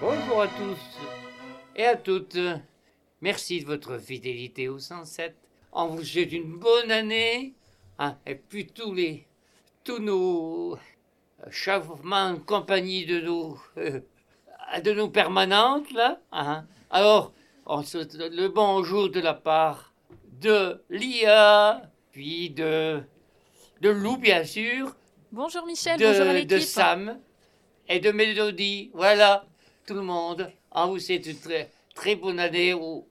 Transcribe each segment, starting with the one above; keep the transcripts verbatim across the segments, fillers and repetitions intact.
Bonjour à tous et à toutes. Merci de votre fidélité au cent sept. On vous souhaite une bonne année. Hein, et puis tous les, tous nos chauffements en compagnie de nos, euh, de nos permanentes là. Hein. Alors, on souhaite le bonjour de la part de Lia, puis de, de Lou bien sûr. Bonjour Michel, de, bonjour à l'équipe. De Sam et de Mélodie. Voilà, tout le monde. On vous souhaite une très, très bonne année aux,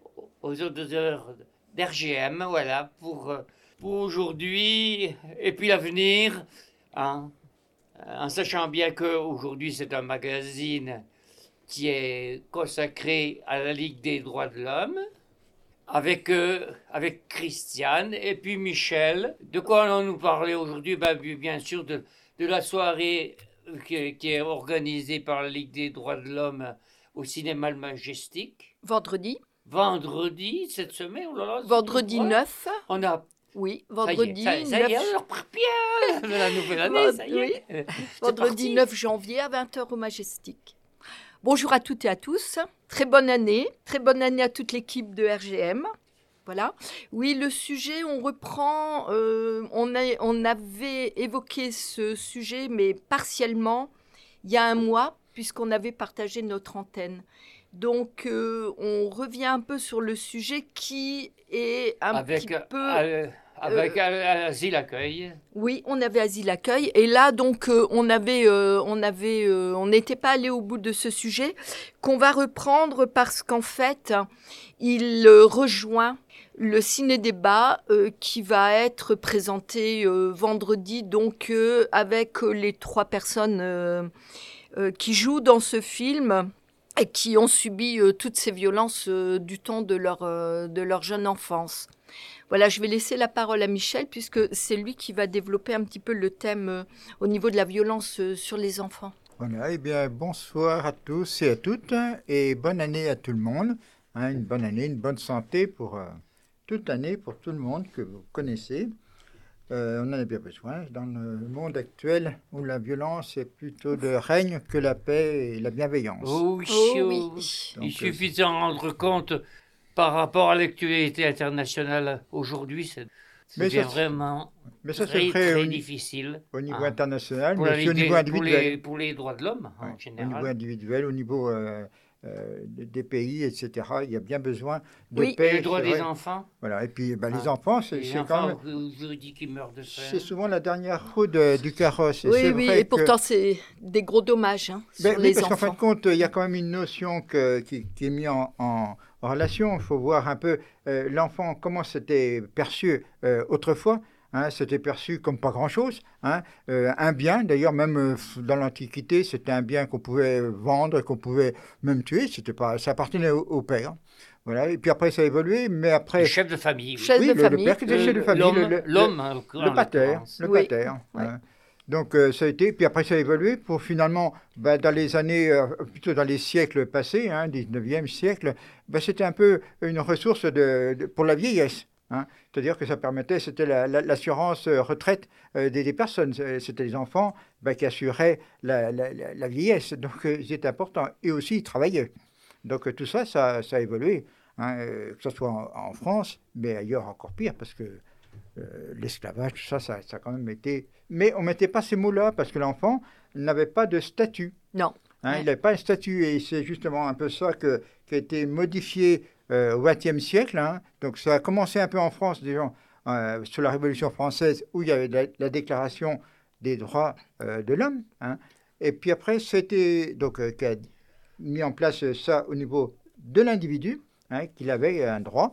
aux auditeurs d'R G M. Voilà, pour, pour aujourd'hui et puis l'avenir. Hein, en sachant bien qu'aujourd'hui, c'est un magazine qui est consacré à la Ligue des droits de l'homme. Avec, euh, avec Christiane et puis Michel. De quoi allons-nous parler aujourd'hui? Ben, bien sûr, de, de la soirée qui, qui est organisée par la Ligue des droits de l'homme au cinéma Le Majestic. Vendredi. Vendredi, cette semaine. Oh là là, vendredi neuf. On a... Oui, vendredi ça y est, ça, ça y est, neuf. on repart bien de la nouvelle année, ça y est. Oui. Vendredi neuf janvier à vingt heures au Majestic. Bonjour à toutes et à tous. Très bonne année. Très bonne année à toute l'équipe de R G M. Voilà. Oui, le sujet, on reprend. Euh, on, a, on avait évoqué ce sujet, mais partiellement, il y a un mois, puisqu'on avait partagé notre antenne. Donc, euh, on revient un peu sur le sujet qui est un Avec, petit peu... Euh, avec euh, Asile Accueil. Oui, on avait Asile Accueil. Et là, donc, euh, on avait, euh, on avait, euh, on n'était pas allé au bout de ce sujet, qu'on va reprendre parce qu'en fait, il euh, rejoint le ciné-débat euh, qui va être présenté euh, vendredi, donc, euh, avec euh, les trois personnes euh, euh, qui jouent dans ce film et qui ont subi euh, toutes ces violences euh, du temps de leur, euh, de leur jeune enfance. Voilà, je vais laisser la parole à Michel, puisque c'est lui qui va développer un petit peu le thème euh, au niveau de la violence euh, sur les enfants. Voilà, eh bien, bonsoir à tous et à toutes, et bonne année à tout le monde. Hein, une bonne année, une bonne santé pour euh, toute l'année, pour tout le monde que vous connaissez. Euh, on en a bien besoin dans le monde actuel où la violence est plutôt de règne que la paix et la bienveillance. Oh, oui. Oh, oui. Il Donc, suffit de s'en rendre compte par rapport à l'actualité internationale aujourd'hui. C'est, c'est ça, vraiment mais ça, très, c'est vrai très au, difficile. Au niveau hein, international, pour mais la aussi au Ligue niveau des- individuel. Pour les, pour les droits de l'homme, Ouais, en au général. niveau individuel, au niveau euh, euh, des pays, et cetera. Il y a bien besoin de Oui. paix. Et les droits c'est des vrai. enfants. Voilà. Et puis bah, les Ah. enfants, c'est, Les c'est enfants, quand même... je vous dis qu'ils meurent de faim. C'est souvent la dernière roue de- du carrosse. Et Oui, c'est oui, vrai et pourtant, que... c'est des gros dommages hein, Ben sur oui, les parce qu'en fin enfants. de compte, il y a quand même une notion que- qui, qui est mise en, en- en relation. Il faut voir un peu euh, l'enfant, comment c'était perçu euh, autrefois. Hein, c'était perçu comme pas grand-chose. Hein, euh, un bien, d'ailleurs, même euh, dans l'Antiquité, c'était un bien qu'on pouvait vendre, qu'on pouvait même tuer. C'était pas, ça appartenait au, au père. Voilà. Et puis après, ça a évolué. Mais Le après, chef de famille. oui. Chef oui, de le, le famille. père qui était Le- chef de famille, l'homme, le, le- l'homme, en l'occurrence, le pater, l'occurrence. le Oui, pater. ouais. hein. Donc euh, ça a été, puis après ça a évolué pour finalement, bah, dans les années, euh, plutôt dans les siècles passés, hein, dix-neuvième siècle, bah, c'était un peu une ressource de, de- pour la vieillesse. Hein. C'est-à-dire que ça permettait, c'était la- la- l'assurance euh, retraite euh, des, des personnes. C'est- C'était les enfants bah, qui assuraient la, la- la- la vieillesse. Donc euh, c'était important. Et aussi, ils travaillaient. Donc euh, tout ça, ça, ça a évolué. Hein, euh, que ce soit en, en France, mais ailleurs encore pire, parce que euh, l'esclavage, tout ça, ça, ça a quand même été... Mais on ne mettait pas ces mots-là, parce que l'enfant n'avait pas de statut. Non. Hein, Ouais. Il n'avait pas un statut, et c'est justement un peu ça que, qui a été modifié euh, au vingtième siècle. Hein. Donc ça a commencé un peu en France, déjà, euh, sur la Révolution française, où il y avait la, la déclaration des droits euh, de l'homme. Hein. Et puis après, c'était donc euh, qui a mis en place euh, ça au niveau de l'individu, hein, qu'il avait un droit.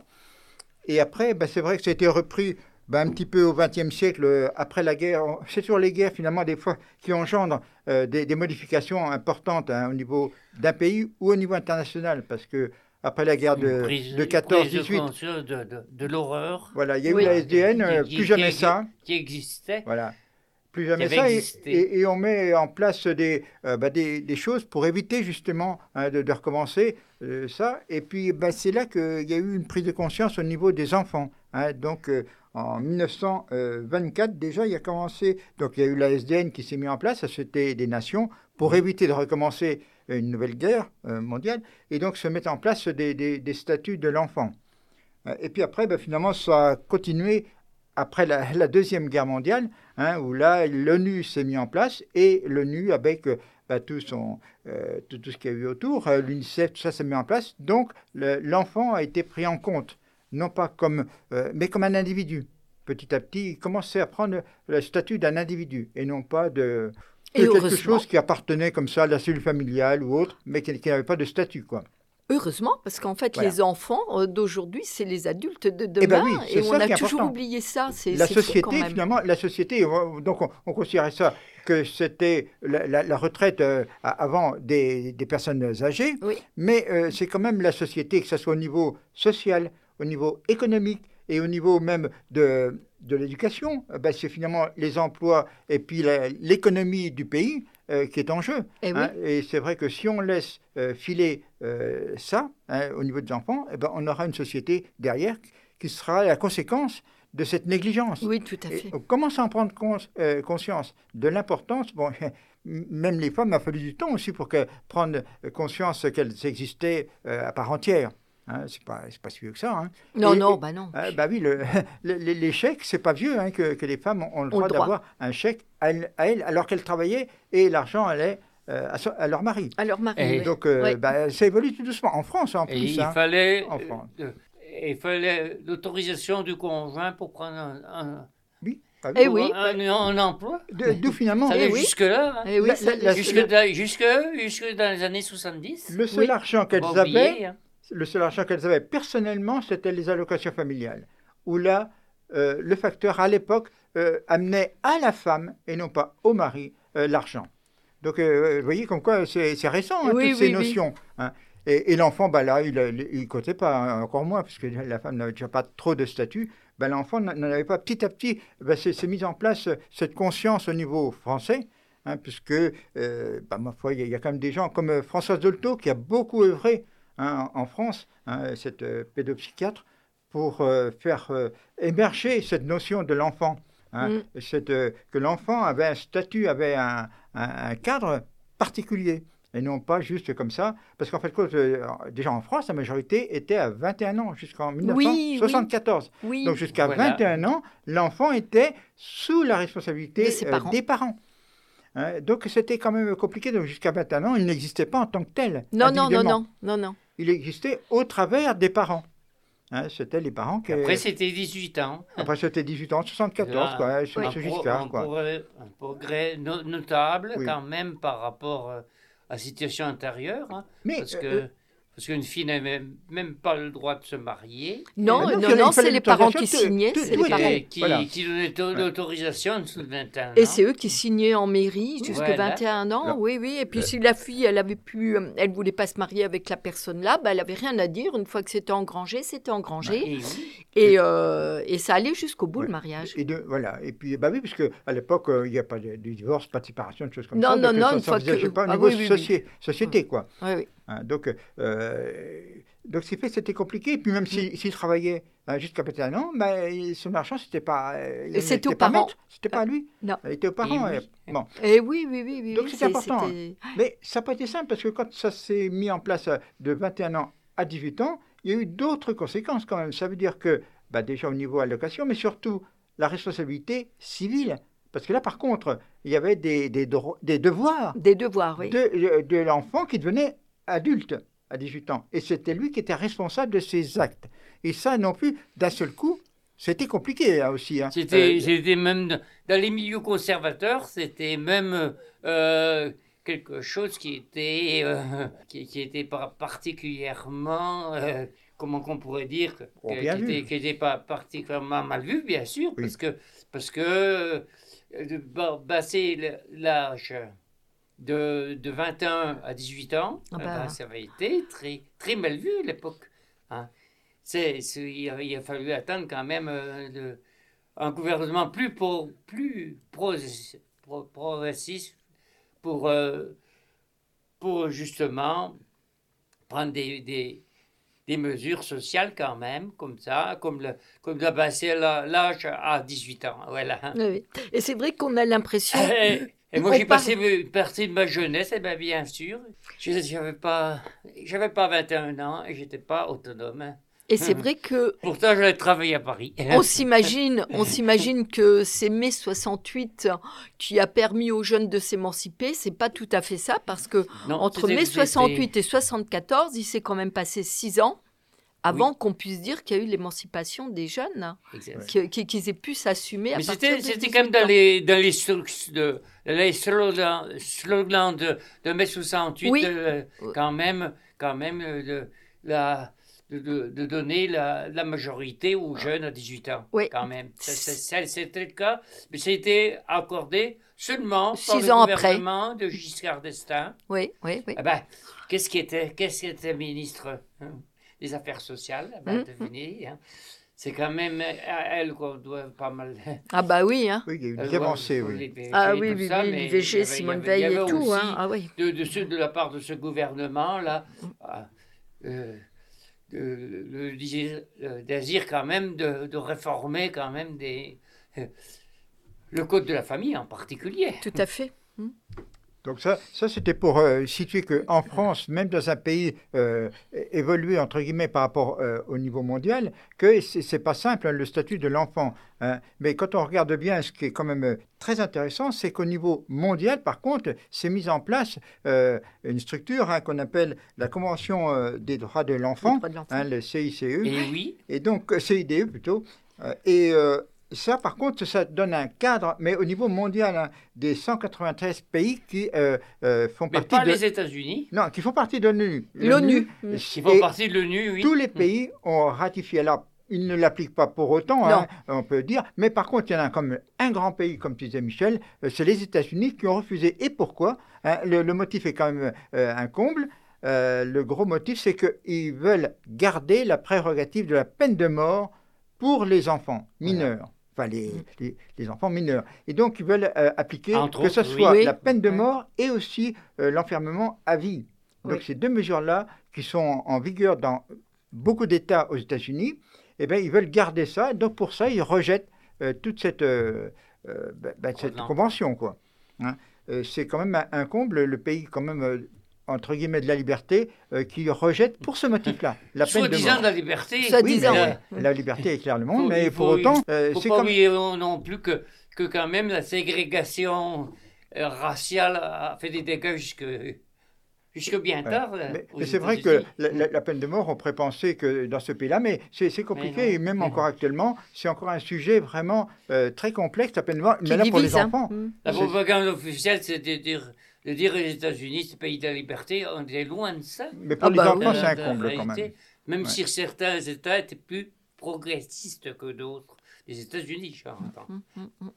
Et après, ben, c'est vrai que ça a été repris ben, un petit peu au vingtième siècle, euh, après la guerre. C'est sur les guerres, finalement, des fois, qui engendrent euh, des, des modifications importantes hein, au niveau d'un pays ou au niveau international. Parce que après la guerre Une de, prise- de une quatorze prise de dix-huit, conscience de, de, de l'horreur. voilà, il y a Oui. eu la S D N, euh, Qui- plus qui- jamais qui- ça. Qui existait. Voilà. Plus jamais avait ça. Et, existé. et- et on met en place des, euh, bah, des, des choses pour éviter justement hein, de, de recommencer euh, ça. Et puis bah, c'est là qu'il y a eu une prise de conscience au niveau des enfants. Hein. Donc euh, en mille neuf cent vingt-quatre, déjà, il y a commencé. Donc il y a eu la S D N qui s'est mise en place, ça c'était des nations, pour éviter de recommencer une nouvelle guerre euh, mondiale, et donc se mettent en place des, des, des statuts de l'enfant. Euh, et puis après, ben, finalement, ça a continué après la, la Deuxième Guerre mondiale, hein, où là, l'ONU s'est mis en place, et l'ONU, avec euh, ben, tout, son, euh, tout, tout ce qu'il y a eu autour, euh, l'UNICEF, tout ça s'est mis en place, donc le, l'enfant a été pris en compte, non pas comme, euh, mais comme un individu. Petit à petit, il commençait à prendre le statut d'un individu, et non pas de... Et quelque chose qui appartenait comme ça à la cellule familiale ou autre, mais qui, qui n'avait pas de statut, quoi. Heureusement, parce qu'en fait, voilà. Les enfants d'aujourd'hui, c'est les adultes de demain, eh ben oui, et on a toujours important. oublié ça. C'est, la c'est société, quand même. finalement, la société, donc on, on considérait ça que c'était la, la, la retraite euh, avant des, des personnes âgées, oui. mais euh, c'est quand même la société, que ce soit au niveau social, au niveau économique et au niveau même de, de l'éducation, ben c'est finalement les emplois et puis la, l'économie du pays euh, qui est en jeu. Et, hein, oui. Et c'est vrai que si on laisse euh, filer euh, ça hein, au niveau des enfants, eh ben on aura une société derrière qui sera la conséquence de cette négligence. Oui, tout à fait. Et on commence à en prendre cons, euh, conscience de l'importance. Bon, même les femmes, il a fallu du temps aussi pour que, prendre conscience qu'elles existaient euh, à part entière. Hein, c'est pas c'est pas si vieux que ça. Hein. Non, et, non, et, bah non. Euh, bah oui, le, le, les chèques, c'est pas vieux hein, que, que les femmes ont le droit, le droit. d'avoir un chèque à elles, à elles alors qu'elles travaillaient et l'argent allait euh, à, so, à leur mari. À leur mari. Et oui. donc, euh, oui. bah, ça évolue tout doucement en France en plus. Et il hein, fallait, en France. Euh, il fallait l'autorisation du conjoint pour prendre un, un, oui, ah oui. Et oui. un, un emploi. De, d'où finalement. Ça allait oui. jusque-là. Hein. Et oui, la, la, la, jusque, dans, jusque, jusque dans les années soixante-dix. Le seul oui. argent qu'elles avaient, oublier, hein. le seul argent qu'elles avaient personnellement, c'était les allocations familiales. Où là, euh, le facteur à l'époque euh, amenait à la femme et non pas au mari euh, l'argent. Donc, euh, vous voyez comme quoi c'est, c'est récent, hein, oui, toutes oui, ces notions. Oui. Hein. Et, et l'enfant, bah, là, il ne comptait pas, hein, encore moins, parce que la femme n'avait déjà pas trop de statut. Bah, l'enfant n'en avait pas. Petit à petit, bah, c'est, c'est mis en place cette conscience au niveau français, hein, puisque, euh, bah, ma foi, il y, y a quand même des gens comme Françoise Dolto qui a beaucoup œuvré hein, en France, hein, cette euh, pédopsychiatre, pour euh, faire euh, émerger cette notion de l'enfant. Hein, mm. cette, euh, que l'enfant avait un statut, avait un, un, un cadre particulier, et non pas juste comme ça. Parce qu'en fait, euh, déjà en France, la majorité était à vingt et un ans, jusqu'en dix-neuf cent soixante-quatorze. Oui, oui. Donc jusqu'à voilà. vingt et un ans, l'enfant était sous la responsabilité euh, parents. des parents. Hein, donc c'était quand même compliqué. Donc jusqu'à vingt et un ans, il n'existait pas en tant que tel. Non, non, non, non, non, non. Il existait au travers des parents. Hein, c'était les parents qui... Après, c'était dix-huit ans. Après, c'était dix-huit ans, soixante-quatorze, Là, quoi, un, c'est, un c'est pro, Giscard, un quoi. Progrès, un progrès no, notable, oui. quand même, par rapport à la situation antérieure. Hein, Mais, parce, que, euh, parce qu'une fille n'avait même pas le droit de se marier. Non, non, non, non, c'est les parents qui signaient. Tout, c'est tout les parents. Et qui, voilà. qui donnaient l'autorisation en dessous de vingt et un ans. Et c'est eux qui signaient en mairie jusqu'à voilà. vingt et un ans, Alors, oui, oui. Et puis le... si la fille, elle avait pu, elle voulait pas se marier avec la personne là, bah, elle avait rien à dire. Une fois que c'était engrangé, c'était engrangé. Et, oui. et, euh, et ça allait jusqu'au bout, ouais. le mariage. Et de, voilà. Et puis, bah oui, parce qu'à l'époque, il euh, n'y a pas de, de divorce, pas de séparation, de choses comme non, ça. Non, donc, non, ça, une ça fois faisait, que... pas au ah, niveau oui, oui, soci... oui. société, quoi. Oui, oui. Hein, donc, euh, donc, c'est fait, c'était compliqué. Et puis, même s'il si, si travaillait hein, jusqu'à vingt et un ans, bah, son argent, c'était pas... Euh, et c'était aux pas parents. maître, c'était pas à lui. Non. Il était aux parents. Et et, oui. Bon. Et oui, oui, oui. oui donc, oui, c'est, c'est important. c'était... Mais ça n'a pas été simple, parce que quand ça s'est mis en place de vingt et un ans à dix-huit ans, il y a eu d'autres conséquences quand même. Ça veut dire que, bah, déjà au niveau allocation, mais surtout la responsabilité civile. Parce que là, par contre, il y avait des, des, dro- des devoirs, des devoirs oui. de, de l'enfant qui devenait adulte à dix-huit ans. Et c'était lui qui était responsable de ses actes. Et ça, non plus, d'un seul coup, c'était compliqué là aussi. Hein. C'était, euh, c'était même, dans les milieux conservateurs, c'était même euh, quelque chose qui était, euh, qui, qui était particulièrement... Euh, comment qu'on pourrait dire, que, oh, qui était, qui était pas particulièrement mal vu, bien sûr, oui. parce que, parce que de passer l'âge de, de vingt et un à dix-huit ans, ah bah. ben, ça avait été très, très mal vu à l'époque. Hein. C'est, c'est, il, a, il a fallu attendre quand même euh, de, un gouvernement plus, pour, plus progressiste pro, pro, pour, euh, pour justement prendre des... des des mesures sociales quand même, comme ça, comme, le, comme de passer l'âge à dix-huit ans. Voilà. Oui, oui. Et c'est vrai qu'on a l'impression... Et moi, On j'ai parle- passé une partie de ma jeunesse, et bien, bien sûr. Je n'avais pas, j'avais pas vingt et un ans et j'étais pas autonome. hein. Et c'est vrai que Pourtant, j'allais travailler à Paris. on s'imagine, on s'imagine que c'est mai soixante-huit qui a permis aux jeunes de s'émanciper. C'est pas tout à fait ça parce que Non, entre c'était- mai c'était- soixante-huit et soixante-quatorze, il s'est quand même passé six ans avant qu'on puisse dire qu'il y a eu l'émancipation des jeunes, hein, Exact. qui- qui- qu'ils aient pu s'assumer à Mais partir c'était, de c'était dix-huit quand même dans ans. les, dans les, slog- de, les slogans, slogans de, de mai soixante-huit, Oui. de- quand même, quand même euh, de, la, de, de, de donner la, la majorité aux jeunes à dix-huit ans, Oui. quand même. Ça, ça, ça, c'était le cas, mais ça a été accordé seulement par Six le ans après. gouvernement de Giscard d'Estaing. Oui, oui, oui. Ah ben, qu'est-ce qui était, qu'est-ce qui était ministre hein, des Affaires sociales? Ah ben, Mhm. devinez, hein. C'est quand même à elle qu'on doit pas mal... Ah bah oui, hein. Oui, il y a eu Euh, des avancées, pour oui. l'I V G Ah et oui, tout oui, ça, oui, mais l'I V G, il y avait- Simone il y avait- il y Veil et avait tout, aussi hein. Ah oui. De, de, ce- de la part de ce gouvernement-là, ah, euh, de- le désir, le désir quand même de, de réformer quand même des, euh, le code de la famille en particulier. Tout à fait. Donc ça, ça c'était pour euh, situer qu'en France, même dans un pays euh, é- évolué, entre guillemets, par rapport euh, au niveau mondial, que c'est c'est pas simple, hein, le statut de l'enfant. hein. Mais quand on regarde bien, ce qui est quand même euh, très intéressant, c'est qu'au niveau mondial, par contre, c'est mis en place euh, une structure hein, qu'on appelle la Convention euh, des droits de Les l'enfant, droits de l'enfant. hein, le C I C E. Et oui, Et donc, euh, C I D E plutôt. Euh, et euh, ça, par contre, ça donne un cadre, mais au niveau mondial, hein, des cent quatre-vingt-treize pays qui euh, euh, font mais partie pas de... les États-Unis, Non, qui font partie de l'ONU. L'ONU. Mm. qui font et partie de l'ONU, oui. tous les pays ont ratifié. Alors, ils ne l'appliquent pas pour autant, hein, on peut dire. Mais par contre, il y en a comme un grand pays, comme tu disais Michel, euh, c'est les États-Unis qui ont refusé. Et pourquoi hein, le, le motif est quand même euh, un comble. Euh, le gros motif, c'est qu'ils veulent garder la prérogative de la peine de mort pour les enfants mineurs. Enfin, les, les, les enfants mineurs. Et donc, ils veulent euh, appliquer Entre que ce autres, soit oui. la peine de Oui. mort et aussi euh, l'enfermement à vie. Donc, Oui. ces deux mesures-là, qui sont en, en vigueur dans beaucoup d'États aux États-Unis, eh bien, ils veulent garder ça. Donc, pour ça, ils rejettent euh, toute cette, euh, euh, bah, bah, cette non. convention, quoi. Hein. Euh, c'est quand même un, un comble, le pays, quand même, euh, entre guillemets, de la liberté, euh, qui rejette pour ce motif-là, la peine de Soi-disant mort. de la liberté. Soit Oui, disant, mais oui. la liberté éclaire le monde, Faut- mais il pour faut- autant, Il euh, ne faut c'est pas comme... oublier non plus que, que quand même la ségrégation euh, raciale a fait des dégâts jusque, jusque bien Ouais. tard. euh, Mais, aux mais c'est vrai que États-Unis. la, la- la peine de mort, on pourrait penser que dans ce pays-là, mais c'est c'est compliqué, Mais non. et même Mais encore non. actuellement, c'est encore un sujet vraiment euh, très complexe, la peine de mort, Qui mais là pour divise, les hein. enfants. Mm. La c'est- propagande officielle, c'est de dire, de dire aux États-Unis, c'est le pays de la liberté, on est loin de ça. Mais pour Ah les bah enfants, oui. c'est un De la comble quand réalité. même. Même Ouais. si certains États étaient plus progressistes que d'autres. Les États-Unis, j'entends. Mm, mm, mm.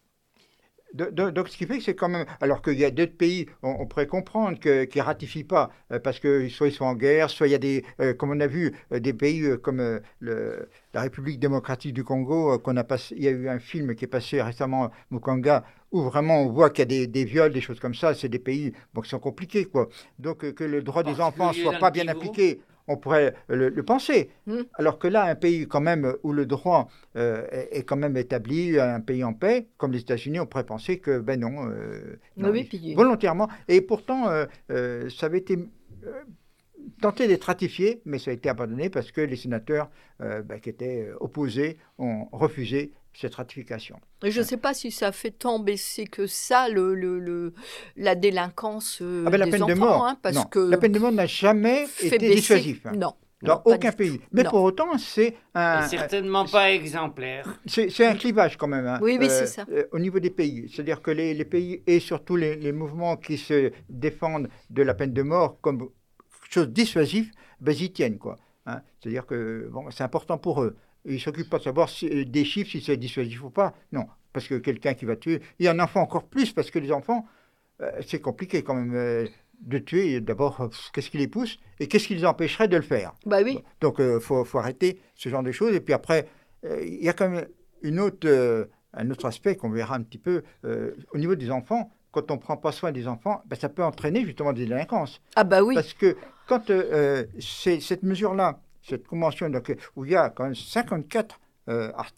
De- de- donc, ce qui fait que c'est quand même. Alors qu'il y a d'autres pays, on, on pourrait comprendre, que, qui ne ratifient pas, euh, parce que soit ils sont en guerre, soit il y a des. euh, comme on a vu, euh, des pays euh, comme euh, le- la République démocratique du Congo, euh, qu'on a passé. Il y a eu un film qui est passé récemment, Mukanga, où vraiment on voit qu'il y a des, des viols, des choses comme ça. C'est des pays bon, qui sont compliqués, quoi. Donc, euh, que le droit des enfants particulier soit dans pas le bien Kivu. appliqué, on pourrait le, le penser. Mm. Alors que là, un pays quand même où le droit euh, est, est quand même établi, un pays en paix, comme les États-Unis, on pourrait penser que, ben non, euh, non, Oui, il- puis- volontairement. Et pourtant, euh, euh, ça avait été euh, tenté d'être ratifié, mais ça a été abandonné parce que les sénateurs euh, ben, qui étaient euh, opposés ont refusé cette ratification. Et je ne sais pas si ça fait tant baisser que ça le, le, le- la délinquance euh, Ah ben, la des peine enfants, de mort, hein, parce non. que La peine de mort n'a jamais fait été baisser- dissuasif. hein, Non. dans non, pas aucun du pays. tout. Mais Non. pour autant, c'est un, Et certainement pas exemplaire. C'est c'est un clivage quand même. hein, Oui, oui, c'est ça. euh, au niveau des pays. C'est-à-dire que les, les pays et surtout les, les mouvements qui se défendent de la peine de mort comme chose dissuasive, ben, ils y tiennent. Quoi, hein. C'est-à-dire que bon, c'est important pour eux. Ils ne s'occupent pas de savoir si, des chiffres, si c'est dissuasif ou pas. Non, parce que quelqu'un qui va tuer, et un enfant encore plus, parce que les enfants, euh, c'est compliqué quand même euh, de tuer. D'abord, euh, qu'est-ce qui les pousse et qu'est-ce qui les empêcherait de le faire. Bah oui. Donc, il faut, faut arrêter ce genre de choses. Et puis après, euh, il y a quand même une autre, euh, un autre aspect qu'on verra un petit peu euh, au niveau des enfants. Quand on ne prend pas soin des enfants, ben, ça peut entraîner justement des délinquances. Ah bah oui. Parce que quand euh, c'est cette mesure-là, cette convention donc, où il y a quand même cinquante-quatre euh, articles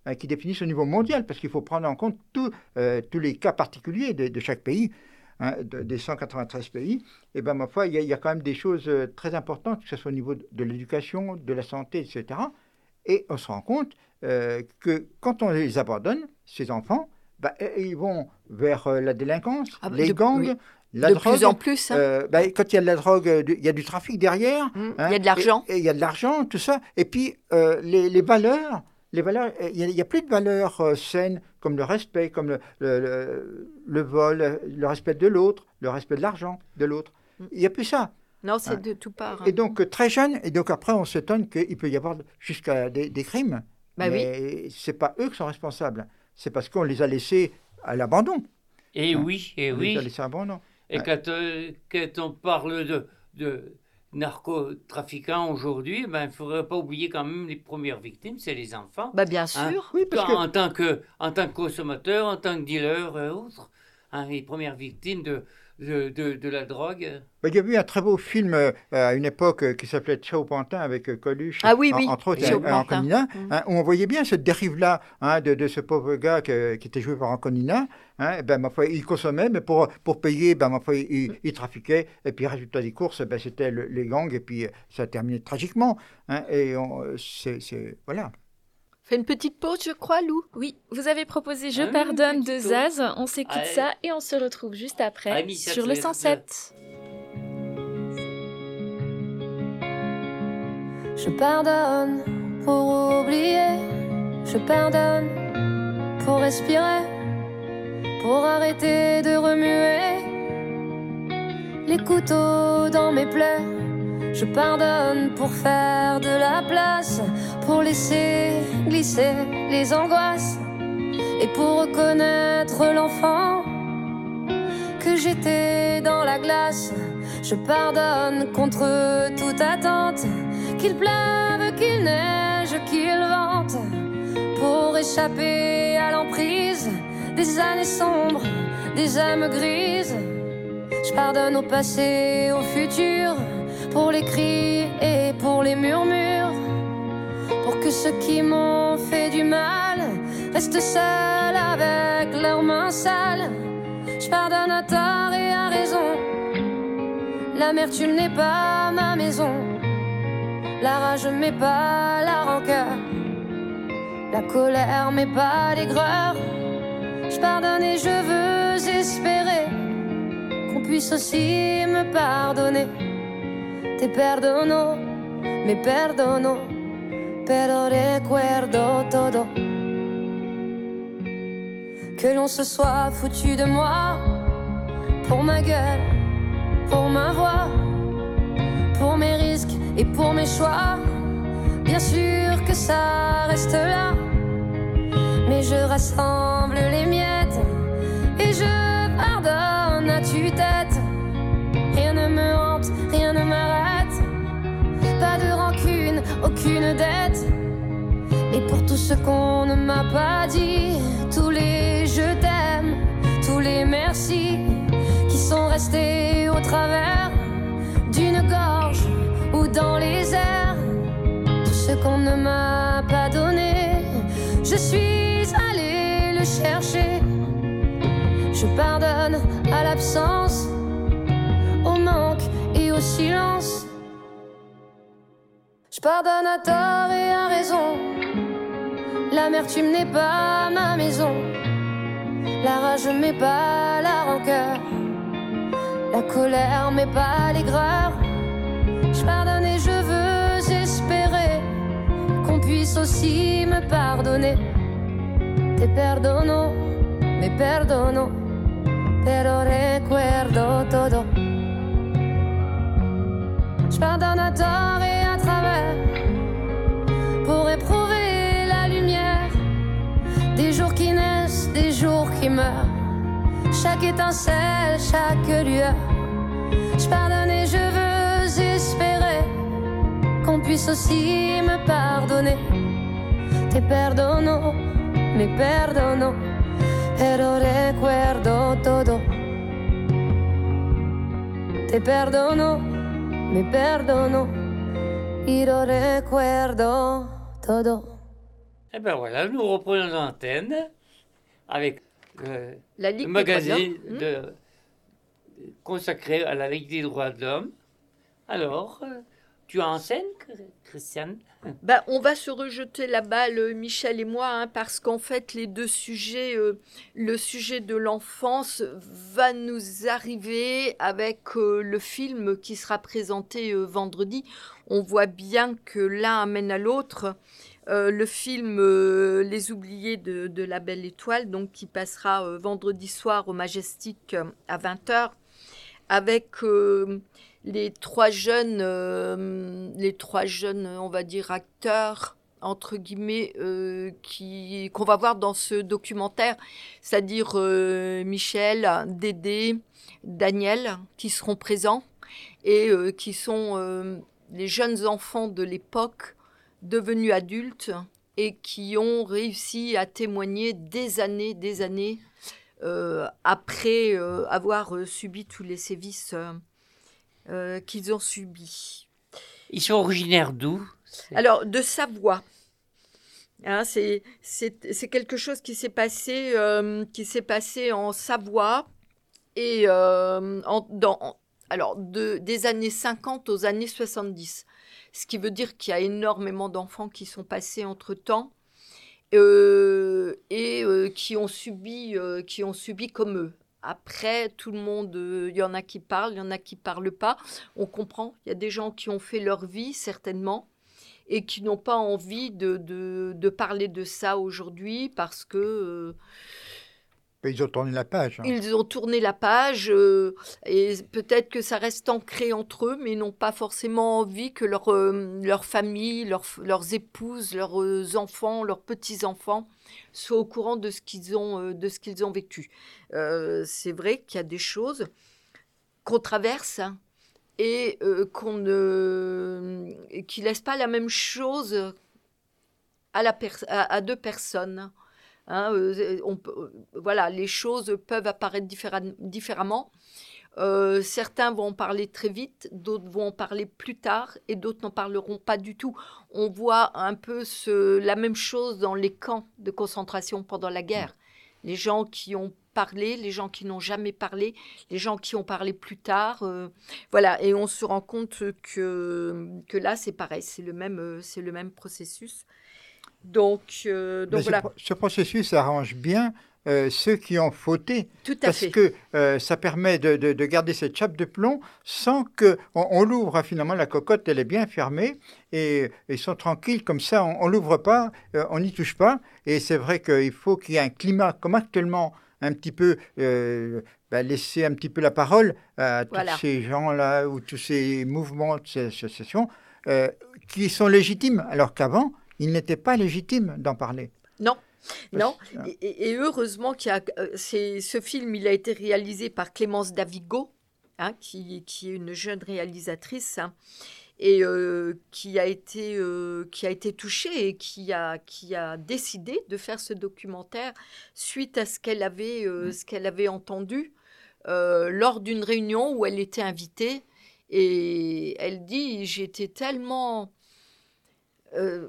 hein, qui définissent au niveau mondial, parce qu'il faut prendre en compte tout, euh, tous les cas particuliers de, de chaque pays, hein, de, des cent quatre-vingt-treize pays. Et bien, ma foi, il y, y a quand même des choses euh, très importantes, que ce soit au niveau de, de l'éducation, de la santé, et cetera. Et on se rend compte euh, que quand on les abandonne, ces enfants, bah, ils vont vers euh, la délinquance, Ah bah, les de- gangs, oui. la de drogue. plus en plus. hein. Euh, bah, quand il y a de la drogue, euh, il y a du trafic derrière. Mm. hein, Il y a de l'argent. Et et il y a de l'argent, tout ça. Et puis, euh, les, les valeurs, les valeurs, euh, il n'y a, a plus de valeurs euh, saines comme le respect, comme le, le, le, le vol, le respect de l'autre, le respect de l'argent de l'autre. Mm. Il n'y a plus ça. Non, c'est hein. de tout part. hein. Et donc, euh, très jeune, et donc après, on s'étonne qu'il peut y avoir jusqu'à des, des crimes. Bah oui. Mais ce n'est pas eux qui sont responsables. C'est parce qu'on les a laissés à l'abandon. Et Hein. oui, et On les a oui. laissés à l'abandon. Et Ouais. quand, euh, quand on parle de, de narcotrafiquants aujourd'hui, ben, il ne faudrait pas oublier quand même les premières victimes, c'est les enfants. Bah, bien Hein. sûr. Oui, parce que... En, tant que, en tant que consommateur, en tant que dealer et autres, hein, les premières victimes de, de, de, de la drogue. Ben, il y a eu un très beau film euh, à une époque euh, qui s'appelait Ciao Pantin avec euh, Coluche, Ah oui, en- oui, entre autres, Ciao euh, Pantin. Anconina, Mm. hein, où on voyait bien cette dérive-là hein, de, de ce pauvre gars que- qui était joué par Anconina. Hein, ben, ma foi, il consommait, mais pour, pour payer, ben, ma foi, il, il trafiquait. Et puis, résultat des courses, ben, c'était le- les gangs, et puis euh, ça a terminé tragiquement. Hein, et on, euh, c'est, c'est- voilà. Fais une petite pause, je crois, Lou. Oui, vous avez proposé Je Ah oui, pardonne de petit Zaz. On s'écoute Allez. ça et on se retrouve juste après Allez, Miss sur le Athlète. cent sept. Je pardonne pour oublier, je pardonne pour respirer, pour arrêter de remuer les couteaux dans mes plaies. Je pardonne pour faire de la place, pour laisser glisser les angoisses et pour reconnaître l'enfant que j'étais dans la glace. Je pardonne contre toute attente, qu'il pleuve, qu'il neige, qu'il vente, pour échapper à l'emprise des années sombres, des âmes grises. Je pardonne au passé, au futur, pour les cris et pour les murmures, pour que ceux qui m'ont fait du mal restent seuls avec leurs mains sales. Je pardonne à tort et à raison, l'amertume n'est pas ma maison, la rage m'est pas la rancœur, la colère m'est pas l'aigreur. Je pardonne et je veux espérer qu'on puisse aussi me pardonner. Te perdono, me perdono, pero recuerdo todo. Que l'on se soit foutu de moi, pour ma gueule, pour ma voix, pour mes risques et pour mes choix. Bien sûr que ça reste là, mais je rassemble les miettes et je pardonne à tue-tête. Rien ne me hante, rien ne m'arrête, pas de rancune, aucune dette. Et pour tout ce qu'on ne m'a pas dit, tous les je t'aime, tous les merci qui sont restés au travers d'une gorge ou dans les airs, tout ce qu'on ne m'a pas donné, je suis allée le chercher. Je pardonne à l'absence, au manque et au silence. Je pardonne à tort et à raison, l'amertume n'est pas ma maison, la rage m'est pas la rancœur, la colère m'est pas l'aigreur. Je pardonne et je veux espérer qu'on puisse aussi me pardonner. Te perdono, me perdono, pero recuerdo todo. Je pardonne à tort et à travers, pour éprouver la lumière des jours qui naissent, des jours qui meurent, chaque étincelle, chaque lueur. Je pardonne et je veux espérer qu'on puisse aussi me pardonner. Te perdono, me perdono, pero recuerdo todo. Te perdono, me perdono, y lo recuerdo todo. Et ben voilà, nous reprenons l'antenne avec euh, La le Ligue des magazine droits de l'homme. de, consacré à la Ligue des droits de l'homme. Alors, euh, tu as en scène, Christiane? Ben, on va se rejeter la balle, Michel et moi, hein, parce qu'en fait, les deux sujets, euh, le sujet de l'enfance va nous arriver avec euh, le film qui sera présenté euh, vendredi. On voit bien que l'un amène à l'autre. Euh, le film euh, Les Oubliés de, de la Belle Étoile, donc qui passera euh, vendredi soir au Majestic euh, à vingt heures, avec euh, les trois jeunes, euh, les trois jeunes, on va dire acteurs entre guillemets, euh, qui qu'on va voir dans ce documentaire, c'est-à-dire euh, Michel, Dédé, Daniel, qui seront présents et euh, qui sont euh, les jeunes enfants de l'époque devenus adultes et qui ont réussi à témoigner des années, des années euh, après euh, avoir euh, subi tous les sévices euh, euh, qu'ils ont subis. Ils sont originaires d'où? Alors, de Savoie. Hein, c'est, c'est, c'est quelque chose qui s'est passé, euh, qui s'est passé en Savoie et euh, en, dans, alors de, des années cinquante aux années soixante-dix. Ce qui veut dire qu'il y a énormément d'enfants qui sont passés entre-temps euh, et euh, qui ont subi, euh, qui ont subi comme eux. Après, tout le monde, il euh, y en a qui parlent, il y en a qui ne parlent pas. On comprend, il y a des gens qui ont fait leur vie, certainement, et qui n'ont pas envie de, de, de parler de ça aujourd'hui parce que... Euh, Ils ont tourné la page. Hein. Ils ont tourné la page euh, et peut-être que ça reste ancré entre eux, mais ils n'ont pas forcément envie que leur, euh, leur famille, leur, leurs épouses, leurs euh, enfants, leurs petits-enfants soient au courant de ce qu'ils ont, euh, de ce qu'ils ont vécu. Euh, c'est vrai qu'il y a des choses qu'on traverse et euh, qu'on ne, qui ne laissent pas la même chose à, la per- à, à deux personnes. Hein, euh, on peut, euh, voilà, les choses peuvent apparaître différa- différemment. Euh, certains vont en parler très vite, d'autres vont en parler plus tard et d'autres n'en parleront pas du tout. On voit un peu ce, la même chose dans les camps de concentration pendant la guerre. Les gens qui ont parlé, les gens qui n'ont jamais parlé, les gens qui ont parlé plus tard. Euh, voilà, et on se rend compte que, que là, c'est pareil, c'est le même, c'est le même processus. Donc, euh, donc Mais voilà. ce, ce processus arrange bien euh, ceux qui ont fauté. Tout à parce fait. que euh, ça permet de, de, de garder cette chape de plomb sans qu'on on l'ouvre. Hein, finalement, la cocotte, elle est bien fermée et ils sont tranquilles. Comme ça, on ne l'ouvre pas, euh, on n'y touche pas. Et c'est vrai qu'il faut qu'il y ait un climat, comme actuellement, un petit peu... Euh, bah, laisser un petit peu la parole à tous Voilà. ces gens-là ou tous ces mouvements, ces associations euh, qui sont légitimes, alors qu'avant, il n'était pas légitime d'en parler. Non, non. Parce- Et, et- et heureusement qu'il y a, euh, c'est, ce film, il a été réalisé par Clémence Davigo, hein, qui, qui est une jeune réalisatrice, hein, et euh, qui a été, euh, qui a été touchée et qui a, qui a décidé de faire ce documentaire suite à ce qu'elle avait, euh, ce qu'elle avait entendu euh, lors d'une réunion où elle était invitée. Et elle dit, j'étais tellement... euh,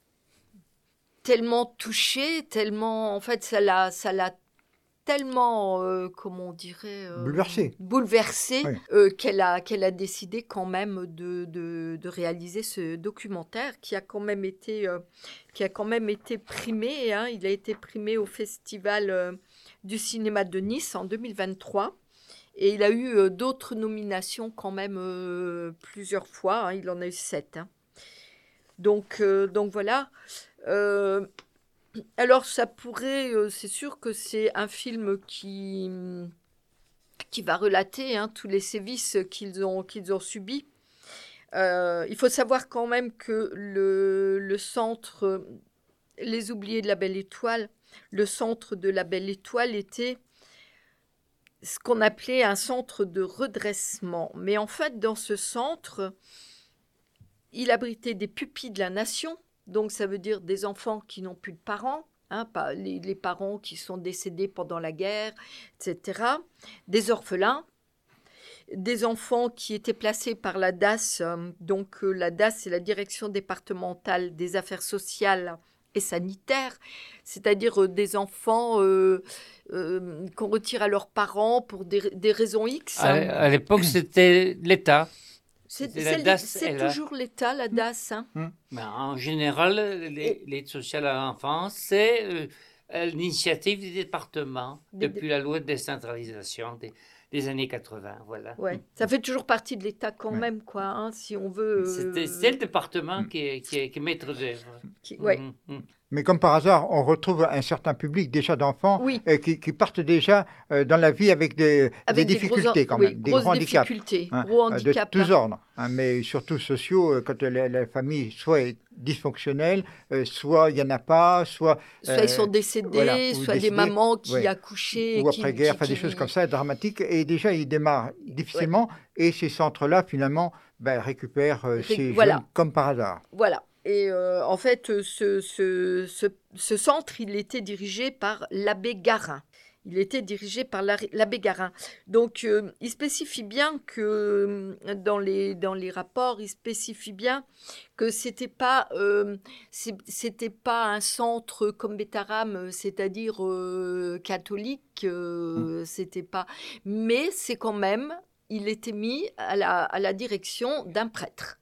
tellement touchée, tellement, en fait, ça l'a, ça l'a tellement, euh, comment on dirait, euh, Bouleversée. bouleversée, Oui. euh, qu'elle a, qu'elle a décidé quand même de, de, de réaliser ce documentaire qui a quand même été, euh, qui a quand même été primé, hein. Il a été primé au Festival euh, du cinéma de Nice en deux mille vingt-trois. Et il a eu euh, d'autres nominations quand même euh, plusieurs fois, hein. Il en a eu sept, hein. Donc, euh, donc voilà. Euh, alors ça pourrait, euh, c'est sûr que c'est un film qui, qui va relater hein, tous les sévices qu'ils ont, qu'ils ont subis. Euh, il faut savoir quand même que le, le centre, Les Oubliés de la Belle Étoile, le centre de la Belle Étoile était ce qu'on appelait un centre de redressement. Mais en fait, dans ce centre, il abritait des pupilles de la nation. Donc, ça veut dire des enfants qui n'ont plus de parents, hein, pas les, les parents qui sont décédés pendant la guerre, et cetera. Des orphelins, des enfants qui étaient placés par la D A S. Euh, donc, euh, la D A S, c'est la Direction départementale des affaires sociales et sanitaire, c'est-à-dire euh, des enfants euh, euh, qu'on retire à leurs parents pour des, des raisons X. À, à l'époque, c'était l'État. C'est, c'était c'est, la D A S, c'est elle a- toujours l'État, la D A S. Hein. Ben, en général, les- l'aide sociale à l'enfance, c'est euh, euh, l'initiative des départements Des- depuis la loi de décentralisation des, des années quatre-vingts. Voilà. Ouais. Ça fait toujours partie de l'État quand Ouais. même, quoi, hein, si on veut... euh, C'était- C'est le département qui est, qui est, qui est maître d'œuvre. qui- ouais. Mhm, mhm. Mais comme par hasard, on retrouve un certain public déjà d'enfants Oui. euh, qui, qui partent déjà euh, dans la vie avec des, Avec des des gros- difficultés quand oui, même, des grosses grands handicaps. difficultés, hein, gros euh, handicaps. de tous hein. ordres, hein, mais surtout sociaux, euh, quand la, la famille soit est dysfonctionnelle, euh, soit il n'y en a pas, soit... Soit ils sont décédés, voilà, ou soit décédés, des mamans qui ouais. accouchaient. ou qui- après-guerre, qui- enfin, des qui- choses comme ça, dramatiques, et déjà ils démarrent difficilement, et ces centres-là, finalement, ben, récupèrent euh, Ré- ces voilà. jeunes comme par hasard. Voilà. Et euh, en fait, euh, ce, ce, ce, ce centre, il était dirigé par l'abbé Garin. Il était dirigé par la- l'abbé Garin. Donc, euh, il spécifie bien que euh, dans les, dans les rapports, il spécifie bien que c'était pas, euh, c'est- c'était pas un centre comme Bétaram, euh, c'est-à-dire euh, catholique. euh, C'était pas. Mais c'est quand même, il était mis à la, à la direction d'un prêtre.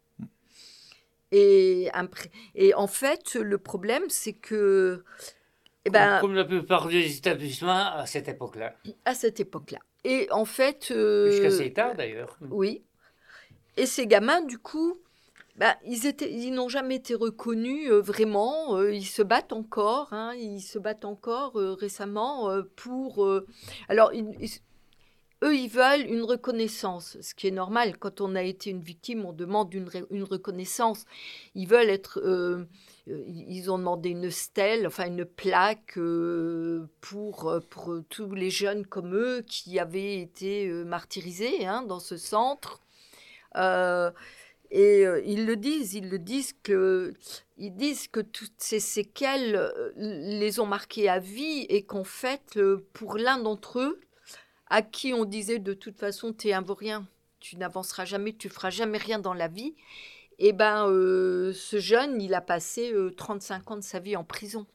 Et, un pré- et en fait, le problème, c'est que, eh ben, Comme, comme la plupart des établissements à cette époque-là. à cette époque-là. Et en fait, euh, Jusqu'à assez tard d'ailleurs. oui. Et ces gamins, du coup, bah, ils étaient, ils n'ont jamais été reconnus euh, vraiment. Euh, ils se battent encore. Hein, ils se battent encore euh, récemment euh, pour. euh, alors, ils- ils- eux, ils veulent une reconnaissance, ce qui est normal. Quand on a été une victime, on demande une, re- une reconnaissance. Ils veulent être. euh, euh, ils ont demandé une stèle, enfin une plaque euh, pour, euh, pour tous les jeunes comme eux qui avaient été euh, martyrisés hein, dans ce centre. Euh, et euh, ils le disent, ils le disent que, ils disent que toutes ces séquelles euh, les ont marqués à vie et qu'en fait, euh, pour l'un d'entre eux, à qui on disait de toute façon, t'es un vaurien, tu n'avanceras jamais, tu feras jamais rien dans la vie, et ben euh, ce jeune, il a passé euh, trente-cinq ans de sa vie en prison.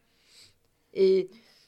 Et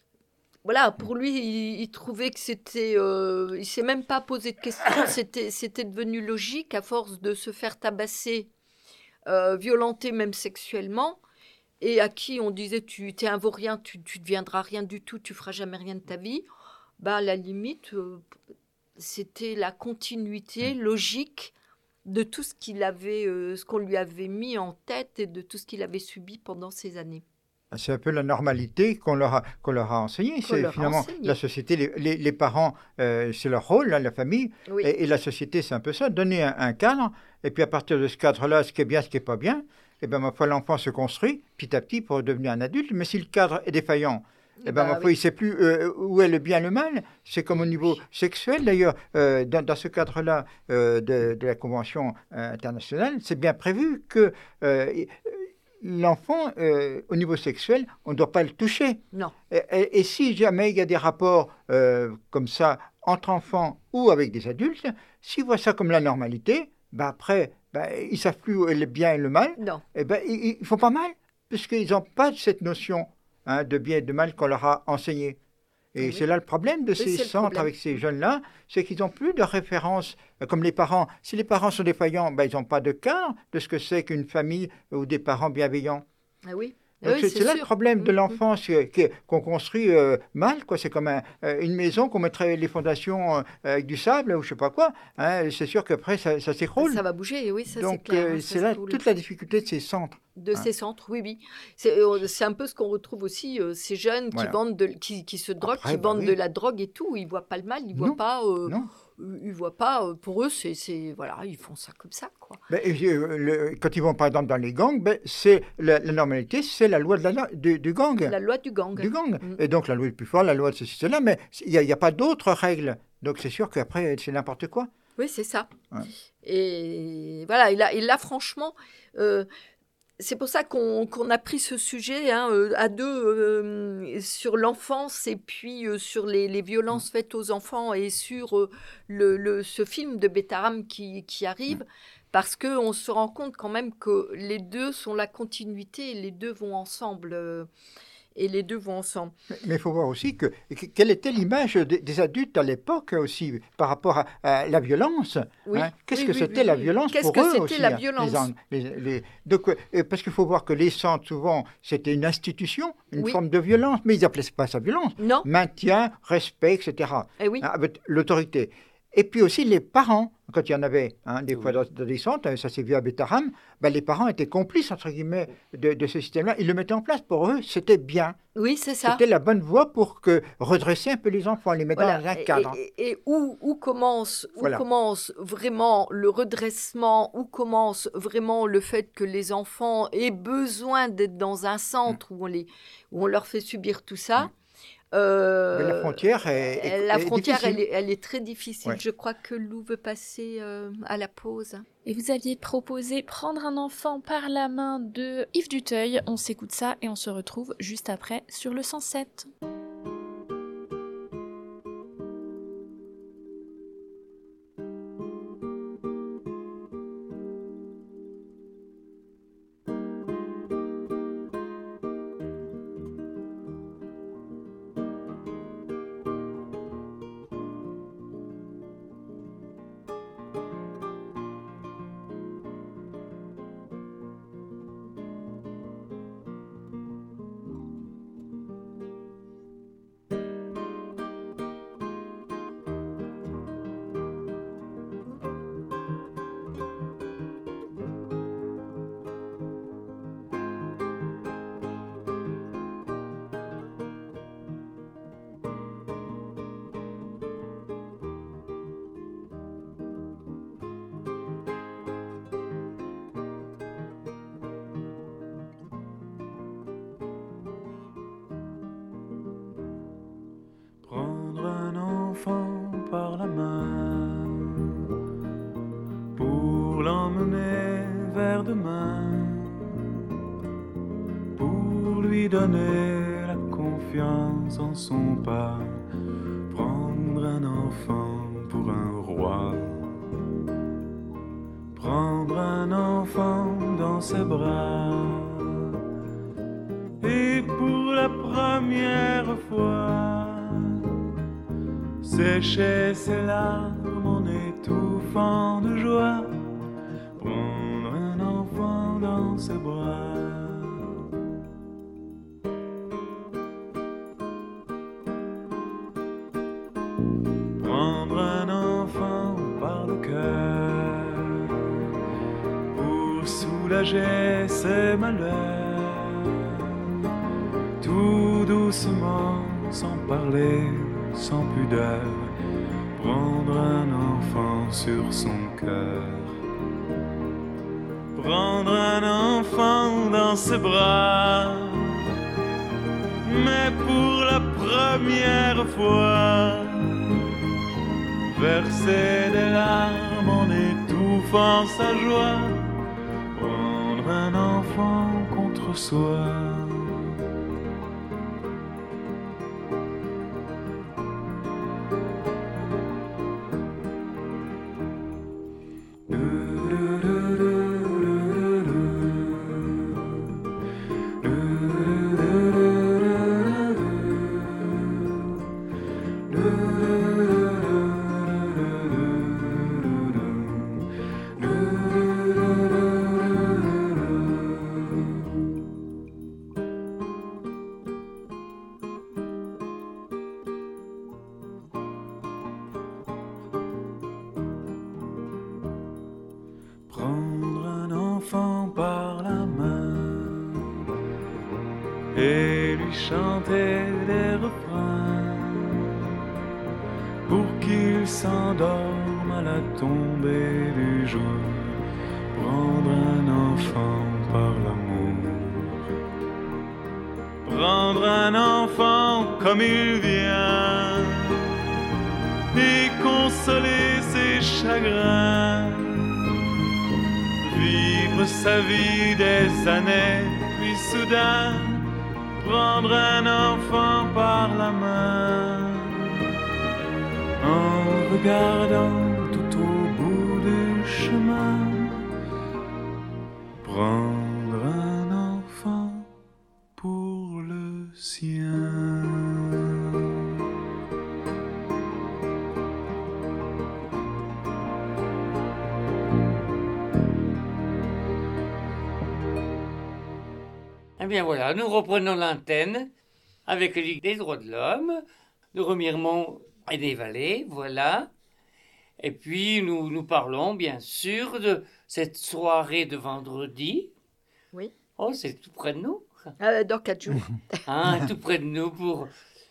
voilà, pour lui, il, il trouvait que c'était... Euh, il ne s'est même pas posé de questions, c'était, c'était devenu logique à force de se faire tabasser, euh, violenter même sexuellement, et à qui on disait, tu es un vaurien, tu ne deviendras rien du tout, tu feras jamais rien de ta vie. Bah, à la limite, euh, c'était la continuité logique de tout ce qu'il avait, euh, ce qu'on lui avait mis en tête et de tout ce qu'il avait subi pendant ces années. C'est un peu la normalité qu'on leur a, qu'on leur a enseignée. Qu'on C'est leur a finalement enseigné. la société, les, les- les parents, euh, c'est leur rôle, hein, la famille, Oui. et, et la société, c'est un peu ça, donner un, un cadre, et puis à partir de ce cadre-là, ce qui est bien, ce qui n'est pas bien, et ben ma foi, l'enfant se construit petit à petit pour devenir un adulte, mais si le cadre est défaillant, eh ben, Bah, ma foi, oui. il ne sait plus euh, où est le bien et le mal. C'est comme au niveau sexuel, d'ailleurs, euh, dans, dans ce cadre-là euh, de, de la Convention euh, internationale, c'est bien prévu que euh, l'enfant, euh, au niveau sexuel, on ne doit pas le toucher. Non. Et, et- et si jamais il y a des rapports euh, comme ça entre enfants ou avec des adultes, s'ils voient ça comme la normalité, ben après, ben, ils ne savent plus où est le bien et le mal, Non. eh ben, ils ne font pas mal, puisqu'ils n'ont pas cette notion hein, de bien et de mal qu'on leur a enseigné. Et Oui. c'est là le problème de Oui, ces c'est le centres problème. avec ces jeunes-là, c'est qu'ils n'ont plus de référence, euh, comme les parents. Si les parents sont défaillants, ben, ils n'ont pas de cadre de ce que c'est qu'une famille ou des parents bienveillants. Ah oui. Donc Oui, c'est c'est c'est là le sûr. problème de Mhm. l'enfance euh, qui est- qu'on construit euh, mal, quoi. C'est comme un- euh, une maison qu'on mettrait les fondations euh, avec du sable ou je sais pas quoi. hein. C'est sûr qu'après ça, ça s'écroule. Ça va bouger, oui, ça c'est Donc clair. euh, hein, ça, c'est là tout le- toute la difficulté de ces centres. De hein. ces centres, oui, oui. C'est, euh, c'est un peu ce qu'on retrouve aussi, euh, ces jeunes qui Voilà. vendent, de, qui, qui se droguent, Après, qui bah vendent oui. de la drogue et tout. Ils voient pas le mal, ils voient Non, pas, euh, Non. ils voient pas. euh, pour eux, c'est, c'est, voilà, ils font ça comme ça, quoi. Ben, et, euh, le- quand ils vont par exemple dans les gangs, ben, c'est la, la normalité, c'est la loi de la, du, du gang. La loi du gang. Du gang. Mm. Et donc la loi est plus forte, la loi de ceci, cela, mais il n'y a, il y a pas d'autres règles. Donc c'est sûr qu'après c'est n'importe quoi. Oui, c'est ça. Ouais. Et voilà, et là, et là franchement, euh, c'est pour ça qu'on, qu'on a pris ce sujet hein, euh, à deux euh, sur l'enfance et puis euh, sur les, les violences faites aux enfants et sur euh, le, le- ce film de Bétaram qui, qui arrive. parce qu'on se rend compte quand même que les deux sont la continuité, les deux vont ensemble. Euh, Et les deux vont ensemble. Mais il faut voir aussi que, que quelle était l'image des, des adultes à l'époque aussi par rapport à, à la violence. Oui. Hein? Qu'est-ce oui, que oui, c'était oui, la oui. violence Qu'est-ce pour que eux c'était aussi, la hein, violence les, les, les, donc, euh, parce qu'il faut voir que les centres, souvent, c'était une institution, une Oui. forme de violence, mais ils n'appelaient pas ça violence. Non. Maintien, respect, et cetera. Eh oui. Hein, avec l'autorité. Et puis aussi les parents, quand il y en avait, hein, des Oui. fois dans, dans des centres, ça s'est vu à Betaram, ben, les parents étaient complices, entre guillemets, de, de ce système-là. Ils le mettaient en place. Pour eux, c'était bien. Oui, c'est ça. C'était la bonne voie pour que redresser un peu les enfants, les mettre Voilà. dans un Et- cadre. Et, et où, où, commence, où Voilà. commence vraiment le redressement, où commence vraiment le fait que les enfants aient besoin d'être dans un centre où, on les, où on leur fait subir tout ça. Euh, Mais la frontière est, est- la est frontière, difficile. elle est, elle est très difficile. Ouais. Je crois que Lou veut passer euh, à la pause. Et vous aviez proposé Prendre un enfant par la main de Yves Duteuil. On s'écoute ça et on se retrouve juste après sur le cent sept. Prendre un enfant par la main pour l'emmener vers demain, pour lui donner la confiance en son pas. Prendre un enfant pour un roi, prendre un enfant dans ses bras, et pour la première fois sécher ses larmes en étouffant de joie, prendre un enfant dans ses bras. Prendre un enfant par le cœur pour soulager ses malheurs, tout doucement, sans parler, sans pudeur, prendre un enfant sur son cœur, prendre un enfant dans ses bras, mais pour la première fois, verser des larmes en étouffant sa joie, prendre un enfant contre soi. Prendre un enfant par la main et lui chanter des refrains pour qu'il s'endorme à la tombée du jour. Prendre un enfant par l'amour, prendre un enfant comme il vient et consoler ses chagrins, vivre sa vie des années, puis soudain prendre un enfant par la main, en regardant tout au bout du chemin prendre un enfant pour le sien. Eh bien voilà, nous reprenons l'antenne avec Ligue des droits de l'homme, de Remiremont et des Vallées, voilà. Et puis nous, nous parlons bien sûr de cette soirée de vendredi. Oui. Oh, c'est tout près de nous. Euh, dans quatre jours. Hein, tout près de nous pour,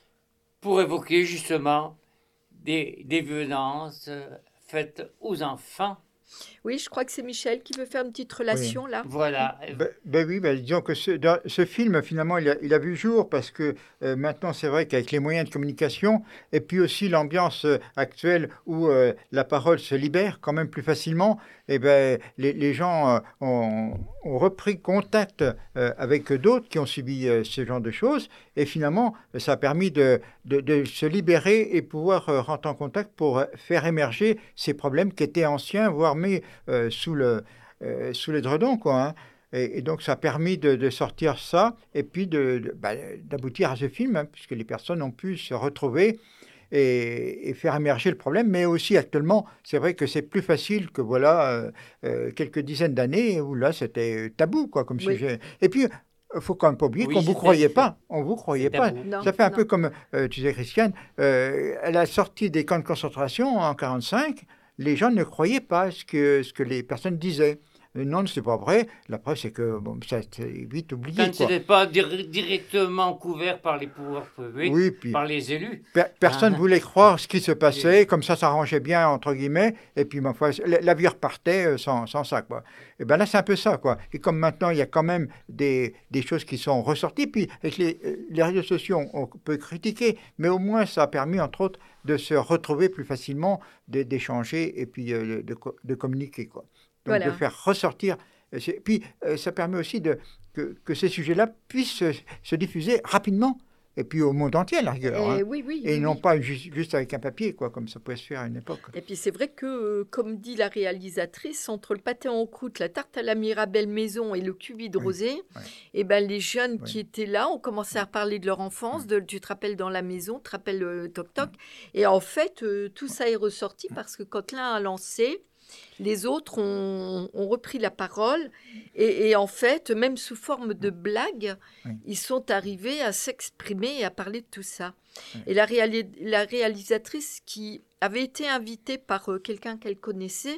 pour évoquer justement des, des violences faites aux enfants. Oui, je crois que c'est Michel qui veut faire une petite relation, Oui. là. Voilà. Ben, ben oui, ben disons que ce, dans, ce film, finalement, il a, il a vu jour parce que euh, maintenant, c'est vrai qu'avec les moyens de communication et puis aussi l'ambiance euh, actuelle où euh, la parole se libère quand même plus facilement, et ben, les, les gens euh, ont, ont repris contact euh, avec d'autres qui ont subi euh, ce genre de choses et finalement, ça a permis de, de, de se libérer et pouvoir euh, rentrer en contact pour faire émerger ces problèmes qui étaient anciens, voire mis euh, sous le Euh, sous les dredons, quoi. Hein. Et, et donc, ça a permis de, de sortir ça et puis de, de, bah, d'aboutir à ce film, hein, puisque les personnes ont pu se retrouver et, et faire émerger le problème. Mais aussi, actuellement, c'est vrai que c'est plus facile que, voilà, euh, euh, quelques dizaines d'années où là, c'était tabou, quoi, comme Oui. sujet. Et puis, il ne faut quand même pas oublier Oui, qu'on ne vous c'était- croyait pas. On vous croyait c'est pas. tabou. Non, Ça fait un non. peu comme, euh, tu disais, Christiane, euh, à la sortie des camps de concentration en mille neuf cent quarante-cinq, les gens ne croyaient pas ce que, ce que les personnes disaient. Euh, Non, ce n'est pas vrai. La preuve, c'est que bon, ça a été vite oublié. Quand ce Quoi. n'était pas dir- directement couvert par les pouvoirs privés, Oui, puis par les élus. per- personne ne Ah. voulait croire ce qui se passait, comme ça, ça arrangeait bien, entre guillemets, et puis ma foi, la, la vie repartait euh, sans, sans ça. Quoi. Et bien là, c'est un peu ça. Quoi. Et comme maintenant, il y a quand même des, des choses qui sont ressorties, puis avec les, les réseaux sociaux, on peut critiquer, mais au moins, ça a permis, entre autres, de se retrouver plus facilement, de- d'échanger et puis euh, de, co- de communiquer. Quoi. Donc, Voilà. de faire ressortir. euh, c'est- Puis, euh, ça permet aussi de, que, que ces sujets-là puissent se, se diffuser rapidement, et puis au monde entier, à la rigueur. Et hein. oui, oui. Et oui, non oui. pas juste, juste avec un papier, quoi, comme ça pouvait se faire à une époque. Et puis c'est vrai que, euh, comme dit la réalisatrice, entre le pâté en croûte, la tarte à la mirabelle maison et le cubi de Oui, rosé, oui. et ben les jeunes Oui. qui étaient là ont commencé à parler de leur enfance, de tu te rappelles dans la maison, tu te rappelles euh, toc toc. Et en fait, euh, tout ça est ressorti parce que quand l'un a lancé, les autres ont, ont repris la parole et, et en fait, même sous forme de blague, Oui. ils sont arrivés à s'exprimer et à parler de tout ça. Oui. Et la, réali- la réalisatrice qui avait été invitée par euh, quelqu'un qu'elle connaissait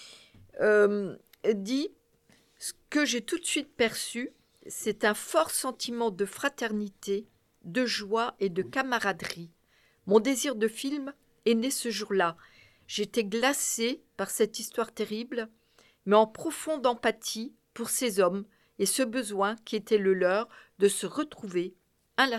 euh, dit « Ce que j'ai tout de suite perçu, c'est un fort sentiment de fraternité, de joie et de camaraderie. Mon désir de film est né ce jour-là. J'étais glacée par cette histoire terrible, mais en profonde empathie pour ces hommes et ce besoin qui était le leur de se retrouver inlassablement. »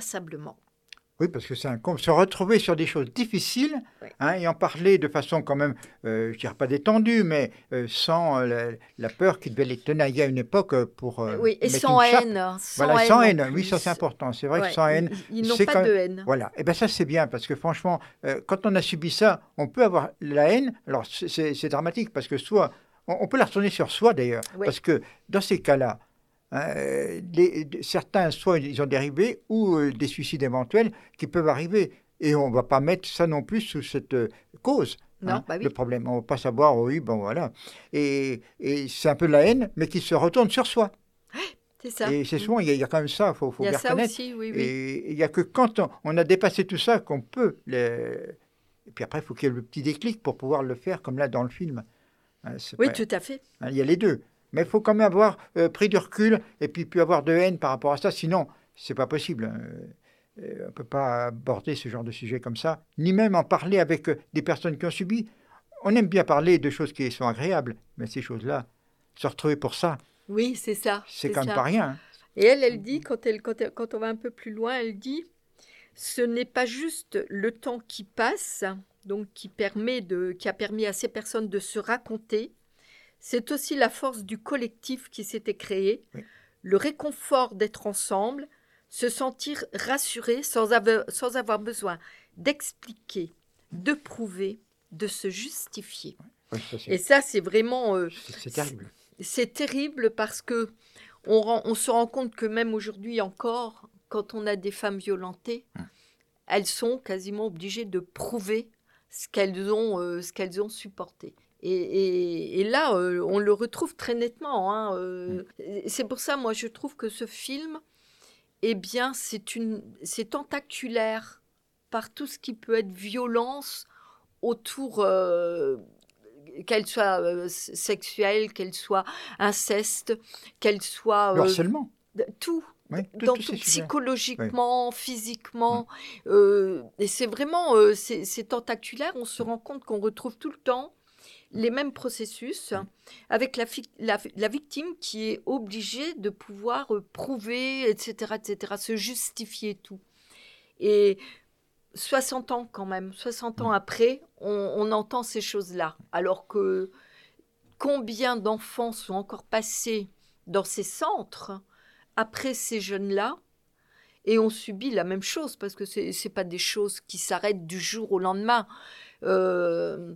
Oui, parce que c'est un con- se retrouver sur des choses difficiles Oui. hein, et en parler de façon quand même, euh, je ne dirais pas détendue, mais euh, sans euh, la, la peur qui devait les tenailler à une époque euh, pour euh, Oui, et mettre sans une chape. haine. Sans Voilà, haine sans en haine, plus. oui, ça c'est important. C'est vrai Ouais, que sans haine, Ils, ils n'ont c'est pas quand- de haine. voilà. Et bien ça c'est bien parce que franchement, euh, quand on a subi ça, on peut avoir la haine. Alors c'est- c'est c'est dramatique parce que soit, on, on peut la retourner sur soi d'ailleurs, Oui. parce que dans ces cas-là, euh, les- certains soit ils ont dérivé ou euh, des suicides éventuels qui peuvent arriver. Et on ne va pas mettre ça non plus sous cette euh, cause. Non, hein, bah oui. Le problème, on ne va pas savoir, oui, bon voilà. Et, et c'est un peu de la haine, mais qui se retourne sur soi. C'est ça. Et c'est souvent, il y, a- il y a quand même ça, il faut, faut Il y a bien ça reconnaître. aussi, oui, oui. Et il n'y a que quand on, on a dépassé tout ça qu'on peut. Les... Et puis après, il faut qu'il y ait le petit déclic pour pouvoir le faire, comme là dans le film. Hein, c'est Oui, pas- tout à fait. hein, il y a les deux. Mais il faut quand même avoir euh, pris du recul et puis plus avoir de haine par rapport à ça. Sinon, c'est pas possible. Euh, euh, on ne peut pas aborder ce genre de sujet comme ça, ni même en parler avec euh, des personnes qui ont subi. On aime bien parler de choses qui sont agréables, mais ces choses-là, se retrouver pour ça, Oui, c'est ça. c'est quand même ça. pas rien. hein. Et elle, elle dit, quand, elle, quand, elle- quand on va un peu plus loin, elle dit « Ce n'est pas juste le temps qui passe, donc qui, permet de, qui a permis à ces personnes de se raconter, c'est aussi la force du collectif qui s'était créé, Oui. le réconfort d'être ensemble, se sentir rassuré sans avoir, sans avoir besoin d'expliquer, de prouver, de se justifier. Oui, ça, c'est, Et ça, c'est vraiment... euh, c'est- c'est terrible. c'est terrible parce que on, rend, on se rend compte que même aujourd'hui encore, quand on a des femmes violentées, mmh. elles sont quasiment obligées de prouver ce qu'elles ont, euh, ce qu'elles ont supporté. Et, et, et là, euh, on le retrouve très nettement. Hein, euh, mmh. C'est pour ça, moi, je trouve que ce film, eh bien, c'est, une, c'est tentaculaire par tout ce qui peut être violence autour... Euh, qu'elle soit euh, sexuelle, qu'elle soit inceste, qu'elle soit... Le harcèlement. Euh, tout. Oui, dans tout, tout psychologiquement, oui. physiquement. Mmh. Euh, et c'est vraiment... Euh, c'est, c'est tentaculaire. On se rend compte qu'on retrouve tout le temps les mêmes processus mmh. avec la, fi- la, la victime qui est obligée de pouvoir euh, prouver, et cetera, et cetera, se justifier tout. Et... soixante ans quand même, soixante ans après, on, on entend ces choses-là. Alors que combien d'enfants sont encore passés dans ces centres après ces jeunes-là et ont subi la même chose, parce que ce n'est pas des choses qui s'arrêtent du jour au lendemain. Euh,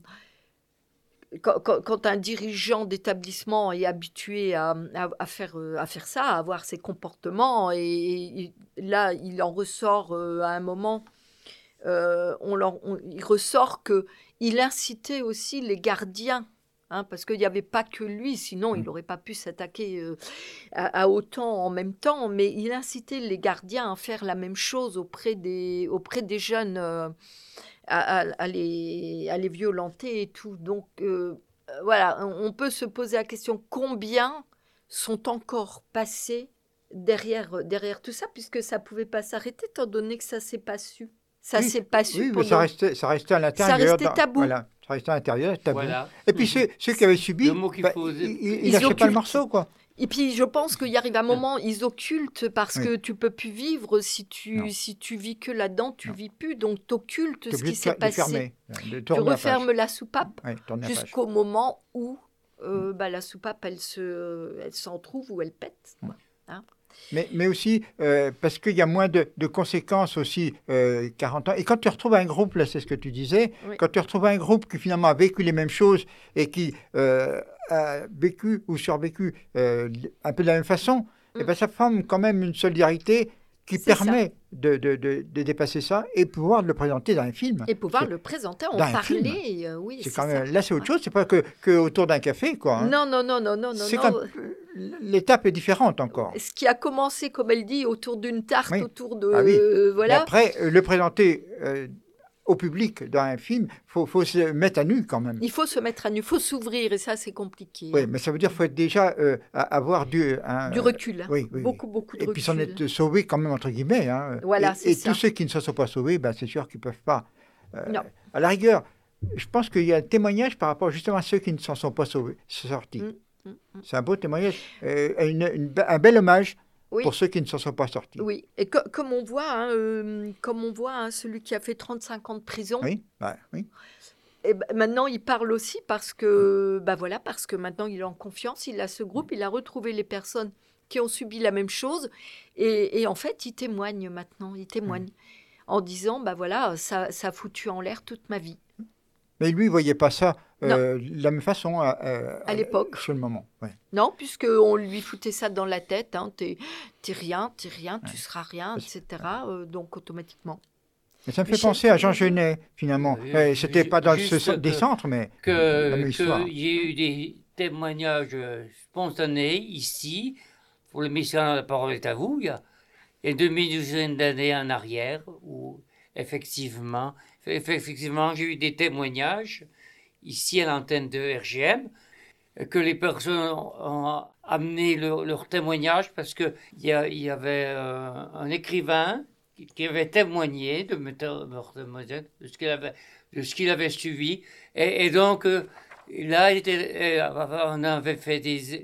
quand, quand, quand un dirigeant d'établissement est habitué à, à, à, faire, à faire ça, à avoir ces comportements, et, et là, il en ressort euh, à un moment... Euh, on leur, on, il ressort qu'il incitait aussi les gardiens, hein, parce qu'il n'y avait pas que lui, sinon il n'aurait pas pu s'attaquer euh, à, à autant en même temps, mais il incitait les gardiens à faire la même chose auprès des, auprès des jeunes, euh, à, à, à, les, à les violenter et tout. Donc euh, voilà, on peut se poser la question, combien sont encore passés derrière, derrière tout ça, puisque ça ne pouvait pas s'arrêter, étant donné que ça ne s'est pas su. Ça oui, s'est pas su. Oui, pendant... mais ça restait, ça restait à l'intérieur. Ça restait tabou. Dans, voilà, ça restait à l'intérieur, tabou. Voilà. Et puis ceux, ceux qui avaient subi, bah, faut... ils, ils, ils lâchaient pas le morceau, quoi. Et puis je pense qu'il y arrive un moment, ils occultent parce oui. que tu peux plus vivre si tu, si tu vis que là-dedans, tu non. vis plus. Donc tu occultes ce qui s'est passé. Fermer, de tu refermes la, la soupape oui, jusqu'au moment où euh, bah, la soupape, elle, se, elle s'en trouve ou elle pète. Oui. Hein. Mais, mais aussi euh, parce qu'il y a moins de, de conséquences aussi, euh, quarante ans. Et quand tu retrouves un groupe, là c'est ce que tu disais, oui. quand tu retrouves un groupe qui finalement a vécu les mêmes choses et qui euh, a vécu ou survécu euh, un peu de la même façon, mm. et ben, ça forme quand même une solidarité qui c'est permet de, de, de, de dépasser ça et pouvoir le présenter dans un film. Et pouvoir c'est, le présenter, en parler, euh, oui. C'est c'est quand même, ça. Là, c'est autre chose, c'est pas que, que autour d'un café, quoi. Hein. Non, non, non, non, non, c'est non. Quand, l'étape est différente encore. Ce qui a commencé, comme elle dit, autour d'une tarte, oui. autour de... Ah oui. euh, voilà. Et après, euh, le présenter... Euh, au public dans un film, il faut, faut se mettre à nu quand même. Il faut se mettre à nu, il faut s'ouvrir et ça c'est compliqué. Oui, mais ça veut dire qu'il faut être déjà euh, avoir du... Un, du recul, euh, oui, oui, beaucoup, beaucoup de et recul. Et puis s'en être sauvé quand même, entre guillemets. Hein. Voilà, et, c'est et ça. tous ceux qui ne se sont pas sauvés, ben, c'est sûr qu'ils ne peuvent pas. Euh, non. À la rigueur, je pense qu'il y a un témoignage par rapport justement à ceux qui ne s'en sont pas sauvés, sortis. Mmh, mmh, mmh. C'est un beau témoignage, euh, une, une, un bel hommage. Oui. Pour ceux qui ne s'en sont pas sortis. Oui, et co- comme on voit, hein, euh, comme on voit hein, celui qui a fait trente-cinq ans de prison, oui, bah, oui. Et ben, maintenant il parle aussi parce que, bah voilà, parce que maintenant il est en confiance, il a ce groupe, il a retrouvé les personnes qui ont subi la même chose, et, et en fait il témoigne maintenant, il témoigne oui. en disant, bah voilà, ça, ça a foutu en l'air toute ma vie. Mais lui, il ne voyait pas ça euh, de la même façon à, à, à l'époque. Sur le moment. Ouais. Non, puisqu'on lui foutait ça dans la tête. Hein, t'es, t'es rien, t'es rien, ouais. tu seras rien, et cetera. Euh, donc, automatiquement. Mais ça me fait Michel, penser à Jean Genet, finalement. Euh, C'était pas dans ce, ce, des centres, mais que, dans l'histoire. Il y a eu des témoignages spontanés ici, pour l'émission La parole est à vous, il y a une demi-douzaine d'années en arrière, où effectivement... Effectivement, j'ai eu des témoignages ici à l'antenne de R G M que les personnes ont amené leur, leur témoignage parce qu'il y, y avait euh, un écrivain qui, qui avait témoigné de, de ce qu'il avait, de ce qu'il avait suivi. Et, et donc, euh, là, il était, on avait fait des,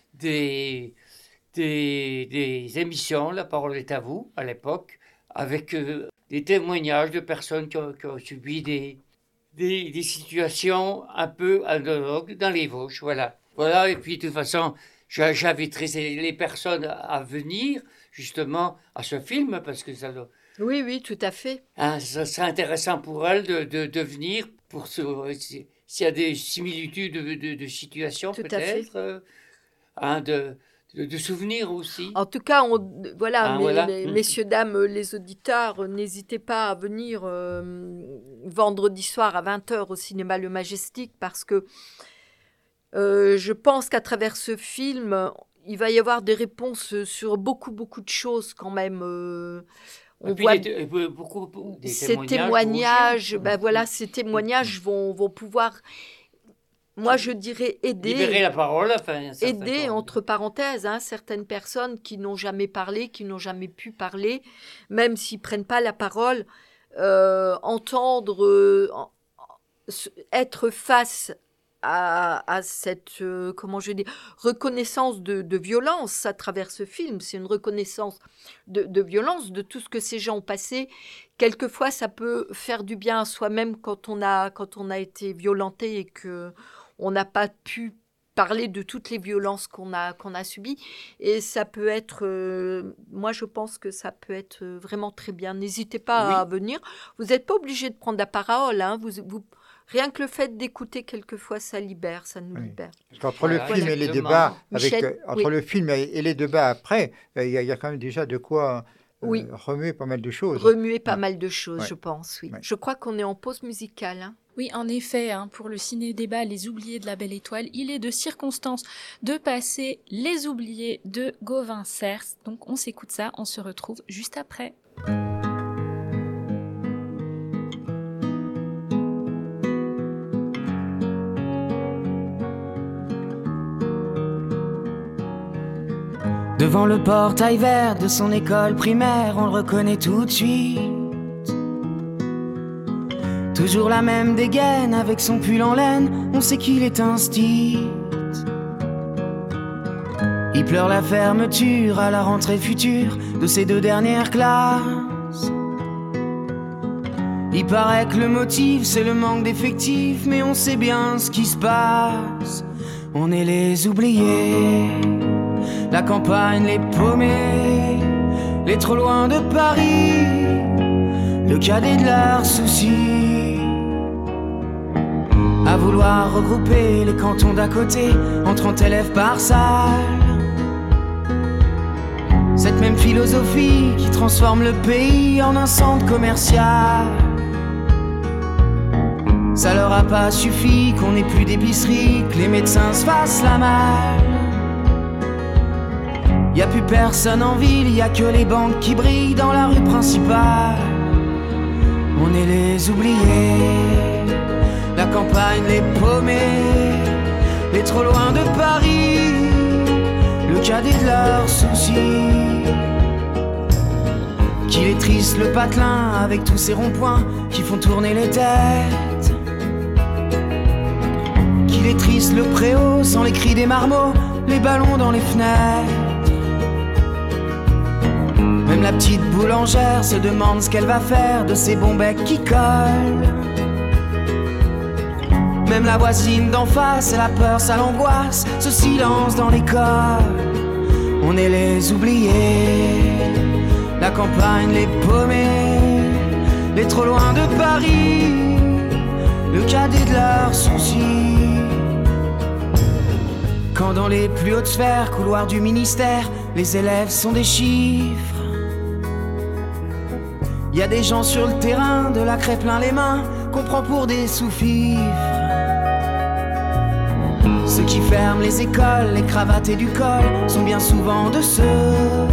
des, des, des émissions, La parole est à vous, à l'époque, avec... Euh, des témoignages de personnes qui ont, qui ont subi des, des, des situations un peu analogues dans les Vosges, voilà. Voilà, et puis de toute façon, j'inviterai les personnes à venir, justement, à ce film, parce que ça... Oui, oui, tout à fait. Hein, ça serait intéressant pour elles de, de, de venir, pour ce, s'il y a des similitudes de, de, de situations, tout peut-être. Euh, hein, de, de, de souvenirs aussi. En tout cas, on, voilà, Ah, mes- voilà. les- Mm. messieurs, dames, les auditeurs, euh, n'hésitez pas à venir euh, vendredi soir à vingt heures au cinéma Le Majestic parce que euh, je pense qu'à travers ce film, il va y avoir des réponses sur beaucoup, beaucoup de choses quand même. euh, Et on puis voit des- des- beaucoup, beaucoup- des ces témoignages. témoignages, aux gens. ben voilà, ces témoignages vont, vont pouvoir, moi je dirais, aider. Libérer la parole. Enfin, un certain Aider, temps. entre parenthèses, hein, certaines personnes qui n'ont jamais parlé, qui n'ont jamais pu parler, même s'ils prennent pas la parole, euh, entendre, euh, en- en- être face à, à cette, euh, comment je dis, reconnaissance de, de violence à travers ce film. C'est une reconnaissance de, de violence, de tout ce que ces gens ont passé. Quelquefois, ça peut faire du bien à soi-même quand on a, quand on a été violenté et que on n'a pas pu parler de toutes les violences qu'on a, qu'on a subies. Et ça peut être, euh, moi je pense que ça peut être euh, vraiment très bien. N'hésitez pas Oui. à venir. Vous n'êtes pas obligé de prendre la parole. Hein. Vous, vous, rien que le fait d'écouter quelquefois, ça libère, ça nous Oui. libère. Parce qu'entre Voilà, le film et les exactement. débats, avec, Michel, euh, entre oui. le film et, et les débats après, euh, il y, a- il y a quand même déjà de quoi euh, Oui. remuer pas mal de choses. Remuer pas Ouais. mal de choses, Ouais. je pense, oui. Ouais. Je crois qu'on est en pause musicale. Hein. Oui, en effet, hein, pour le ciné-débat Les Oubliés de la Belle Étoile, il est de circonstance de passer Les Oubliés de Gauvin Cers. Donc on s'écoute ça, on se retrouve juste après. Devant le portail vert de son école primaire, on le reconnaît tout de suite. Toujours la même dégaine avec son pull en laine, on sait qu'il est un style. Il pleure la fermeture à la rentrée future de ses deux dernières classes. Il paraît que le motif c'est le manque d'effectifs, mais on sait bien ce qui se passe. On est les oubliés, la campagne les paumés, les trop loin de Paris, le cadet de leurs soucis. À vouloir regrouper les cantons d'à côté en trente élèves par salle. Cette même philosophie qui transforme le pays en un centre commercial. Ça leur a pas suffi qu'on ait plus d'épicerie, que les médecins se fassent la malle. Y a plus personne en ville, y a que les banques qui brillent dans la rue principale. On est les oubliés, la campagne les paumés, les trop loin de Paris, le cadet de leurs soucis. Qu'il est triste le patelin avec tous ces ronds-points qui font tourner les têtes. Qu'il est triste le préau sans les cris des marmots, les ballons dans les fenêtres. Même la petite boulangère se demande ce qu'elle va faire de ces bons becs qui collent. Même la voisine d'en face, elle a peur, ça l'angoisse, ce silence dans l'école. On est les oubliés, la campagne les paumés, les trop loin de Paris, le cadet de leurs soucis. Quand dans les plus hautes sphères, couloirs du ministère, les élèves sont des chiffres. Y a des gens sur le terrain, de la craie plein les mains, qu'on prend pour des sous-fifres. Ceux qui ferment les écoles, les cravates et du col, sont bien souvent de ceux.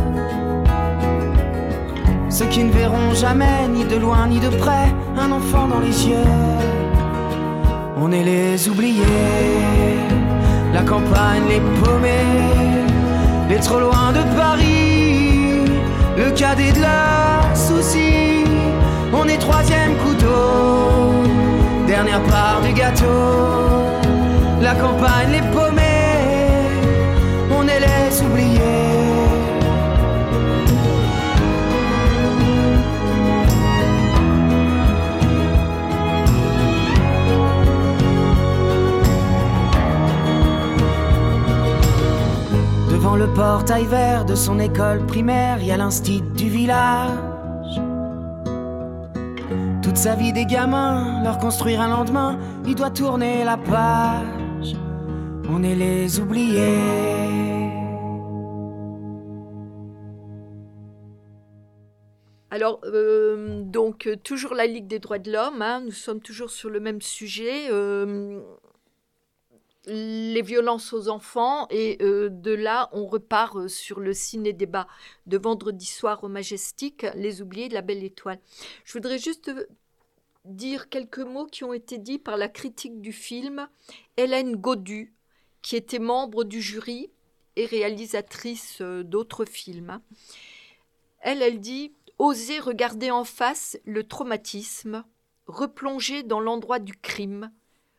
Ceux qui ne verront jamais, ni de loin ni de près, un enfant dans les yeux. On est les oubliés, la campagne les paumés, les trop loin de Paris, le cadet de leurs soucis. On est troisième couteau, dernière part du gâteau, la campagne les paumés, on est les oubliés. Devant le portail vert de son école primaire, y a l'instit du village. Toute sa vie des gamins, leur construire un lendemain, il doit tourner la page. On est les oubliés. Alors, euh, donc, euh, toujours la Ligue des droits de l'homme, hein, nous sommes toujours sur le même sujet, euh, les violences aux enfants, et euh, de là, on repart euh, sur le ciné-débat de vendredi soir au Majestic, Les oubliés de la Belle Étoile. Je voudrais juste dire quelques mots qui ont été dits par la critique du film, Hélène Gaudu, qui était membre du jury et réalisatrice euh, d'autres films. Elle, elle dit « Oser regarder en face le traumatisme, replonger dans l'endroit du crime,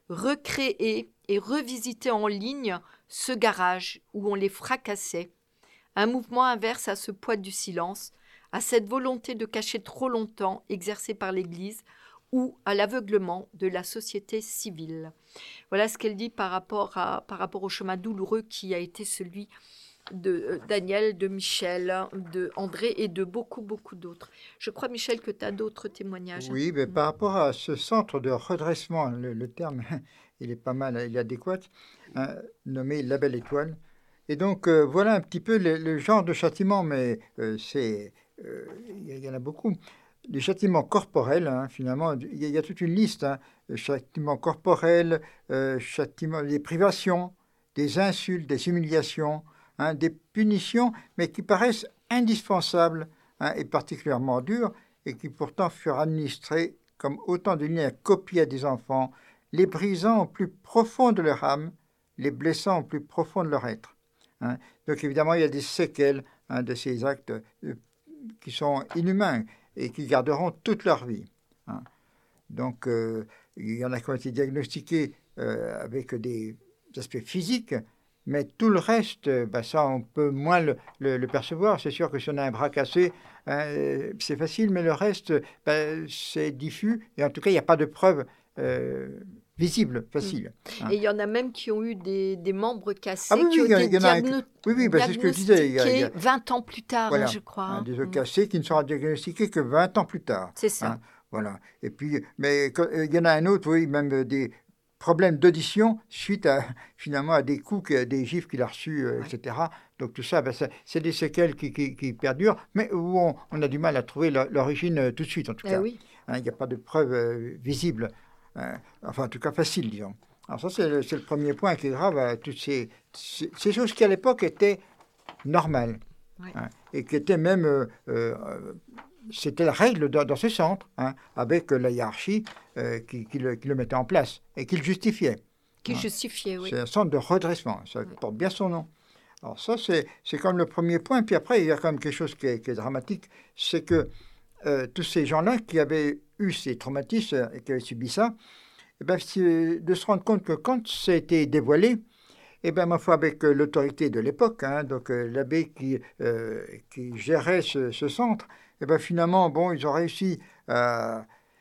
recréer et revisiter en ligne ce garage où on les fracassait. Un mouvement inverse à ce poids du silence, à cette volonté de cacher trop longtemps exercée par l'Église ou à l'aveuglement de la société civile. » Voilà ce qu'elle dit par rapport, à, par rapport au chemin douloureux qui a été celui de euh, Daniel, de Michel, de André et de beaucoup, beaucoup d'autres. Je crois, Michel, que tu as d'autres témoignages. Oui, mais par rapport à ce centre de redressement, le, le terme, il est pas mal, il est adéquat, hein, nommé La Belle Étoile. Et donc, euh, voilà un petit peu le, le genre de châtiment, mais euh, c'est, euh, il y en a beaucoup. Les châtiments corporels, hein, finalement, il y, a, il y a toute une liste. Hein, châtiments corporels, euh, châtiments, des privations, des insultes, des humiliations, hein, des punitions, mais qui paraissent indispensables, hein, et particulièrement dures, et qui pourtant furent administrées comme autant de liens copiés à des enfants, les brisant au plus profond de leur âme, les blessant au plus profond de leur être. Hein. Donc évidemment, il y a des séquelles, hein, de ces actes euh, qui sont inhumains et qui garderont toute leur vie. Hein. Donc euh, il y en a qui ont été diagnostiqués euh, avec des aspects physiques, mais tout le reste, ben ça, on peut moins le, le, le percevoir. C'est sûr que si on a un bras cassé, hein, c'est facile, mais le reste, ben, c'est diffus. Et en tout cas, il n'y a pas de preuve euh, visible, facile. Mmh. Hein. Et il y en a même qui ont eu des, des membres cassés, ah, oui, qui oui, ont été diagno- oui, oui, ben, c'est ce que je disais. Il y a, il y a... vingt ans plus tard, voilà, hein, je crois. Hein, des os mmh. cassés qui ne seront diagnostiqués que vingt ans plus tard. C'est ça. Hein, voilà. Et puis, mais il y en a un autre, oui, même des problèmes d'audition suite à, finalement, à des coups, que, des gifles qu'il a reçus, euh, ouais. et cetera. Donc tout ça, ben, ça, c'est des séquelles qui, qui, qui perdurent, mais où on, on a du mal à trouver la, l'origine euh, tout de suite, en tout eh cas. Oui. Hein, il n'y a pas de preuve euh, visible, euh, enfin en tout cas facile, disons. Alors ça, c'est le, c'est le premier point qui est grave à toutes ces, ces, ces choses qui à l'époque étaient normales, ouais. hein, et qui étaient même... Euh, euh, c'était la règle dans, dans ce centre, hein, avec la hiérarchie euh, qui, qui, le, qui le mettait en place et qui le justifiait. Qui hein. justifiait, oui. C'est un centre de redressement, ça oui. porte bien son nom. Alors ça, c'est, c'est comme le premier point. Puis après, il y a quand même quelque chose qui est, qui est dramatique, c'est que euh, tous ces gens-là qui avaient eu ces traumatismes et qui avaient subi ça, eh ben, de se rendre compte que quand ça a été dévoilé, eh bien, ma foi, avec euh, l'autorité de l'époque, hein, donc euh, l'abbé qui, euh, qui gérait ce, ce centre, et eh bien finalement, bon, ils ont réussi à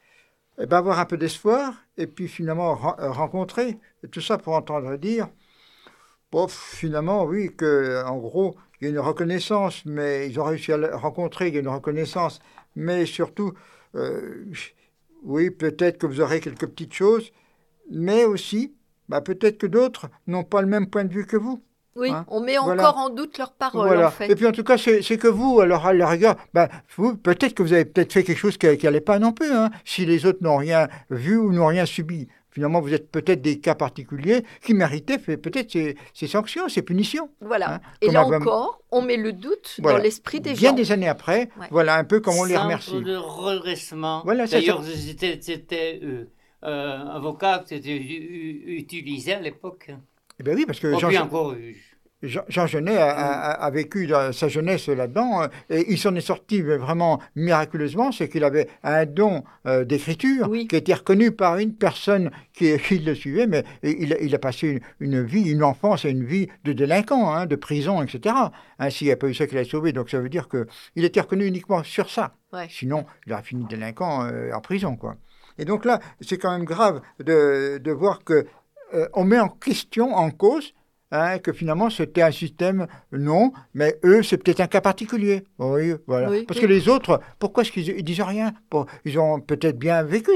eh ben, avoir un peu d'espoir, et puis finalement ra- rencontrer, et tout ça pour entendre dire, bon, finalement, oui, qu'en gros, il y a une reconnaissance, mais ils ont réussi à le rencontrer, il y a une reconnaissance, mais surtout, euh, oui, peut-être que vous aurez quelques petites choses, mais aussi, bah, peut-être que d'autres n'ont pas le même point de vue que vous. Oui, hein, on met voilà. encore en doute leurs paroles, voilà. en fait. Et puis en tout cas, c'est, c'est que vous, alors à la rigueur, ben, vous, peut-être que vous avez peut-être fait quelque chose qui n'allait pas non plus, hein, si les autres n'ont rien vu ou n'ont rien subi. Finalement, vous êtes peut-être des cas particuliers qui méritaient peut-être ces, ces sanctions, ces punitions. Voilà. Hein, et là un... encore, on met le doute voilà. dans l'esprit des Bien gens. Bien des années après, ouais. voilà un peu comme on les remercie. Centre de redressement. Voilà, D'ailleurs, ça... c'était, c'était euh, euh, un vocable qui était utilisé à l'époque. Eh bien oui, parce que... Oh, Jean... encore, Jean, Jean Genet a, a, a vécu dans sa jeunesse là-dedans, et il s'en est sorti vraiment miraculeusement, c'est qu'il avait un don euh, d'écriture oui. qui a été reconnu par une personne qui, qui le suivait, mais il, il a passé une, une vie, une enfance et une vie de délinquant, hein, de prison, et cetera. Ainsi, il n'y a pas eu ça qu'il a sauvé, donc ça veut dire qu'il était reconnu uniquement sur ça. Ouais. Sinon, il aurait fini délinquant euh, en prison, quoi. Et donc là, c'est quand même grave de, de voir que euh, on met en question, en cause, Hein, que finalement c'était un système, non, mais eux c'est peut-être un cas particulier. Oui, voilà. Oui, Parce oui. que les autres, pourquoi est-ce qu'ils ils disent rien ? Bon, ils ont peut-être bien vécu ça.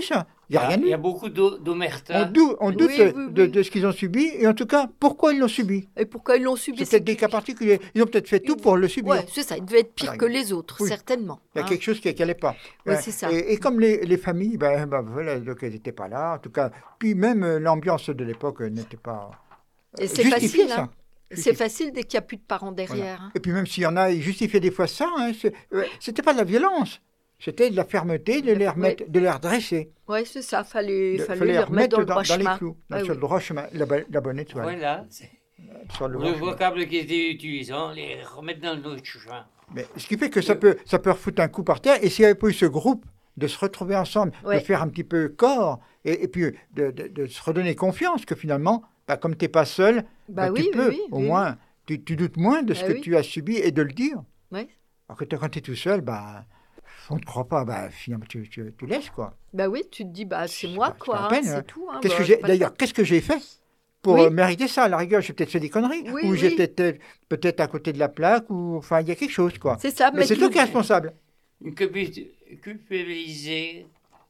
Il n'y a Ah, rien il y eu. a beaucoup d'o- d'omerta. On, dou- on doute Oui, de, oui, de- oui. de ce qu'ils ont subi, et en tout cas, pourquoi ils l'ont subi. Et pourquoi ils l'ont subi? C'est peut-être des cas particuliers. Ils ont peut-être fait tout pour le subir. Ouais, c'est ça. Il devait être pire Voilà. que les autres, Oui. certainement. Il y a hein. quelque chose qui n'allait pas. Ouais, Euh, c'est ça. Et, et comme les, les familles, ben, ben, voilà, donc elles n'étaient pas là, en tout cas. Puis même euh, l'ambiance de l'époque euh, n'était pas Et c'est justifiée, facile, ça. hein. C'est Justifiée. facile dès qu'il n'y a plus de parents Voilà. derrière. hein. Et puis même s'il y en a, ils justifiaient des fois ça, hein, c'est- euh, c'était pas de la violence, c'était de la fermeté, de les remettre, de les redresser. Ouais, c'est ça. Fallait, De- fallait, les remettre dans le droit dans les chemin. clous, dans- Ah sur oui. le droit chemin, la, bo- la bonne étoile. Voilà. c'est- Sur le Le droit chemin. vocable qui était utilisé, on les remettre dans le chemin. Mais ce qui fait que ça peut, ça peut refoutre un coup par terre. Et s'il n'y avait pas eu ce groupe, de se retrouver ensemble, Ouais. de faire un petit peu corps, et, et puis de, de- de se redonner confiance que finalement, bah, comme tu n'es pas seul, Bah bah, oui, tu oui, peux, oui, au oui, moins, tu, tu doutes moins de ce Ah que oui. tu as subi et de le dire. Ouais. Alors que t'es- quand tu es tout seul, bah, on ne te croit pas, bah, finalement, tu, tu, tu laisses, quoi. Bah oui, tu te dis, bah c'est C'est moi, pas- c'est quoi. pas la hein, peine, c'est hein. tout. hein, Qu'est-ce bah, que j'ai j'ai, pas le d'ailleurs, temps. qu'est-ce que j'ai fait pour Oui. euh, mériter ça? À la rigueur, j'ai peut-être fait des conneries, Oui, ou oui. j'étais peut-être, peut-être à côté de la plaque, ou enfin, il y a quelque chose, quoi. C'est ça, Mais c'est tu- toi qui es responsable. Une culpi- culpabiliser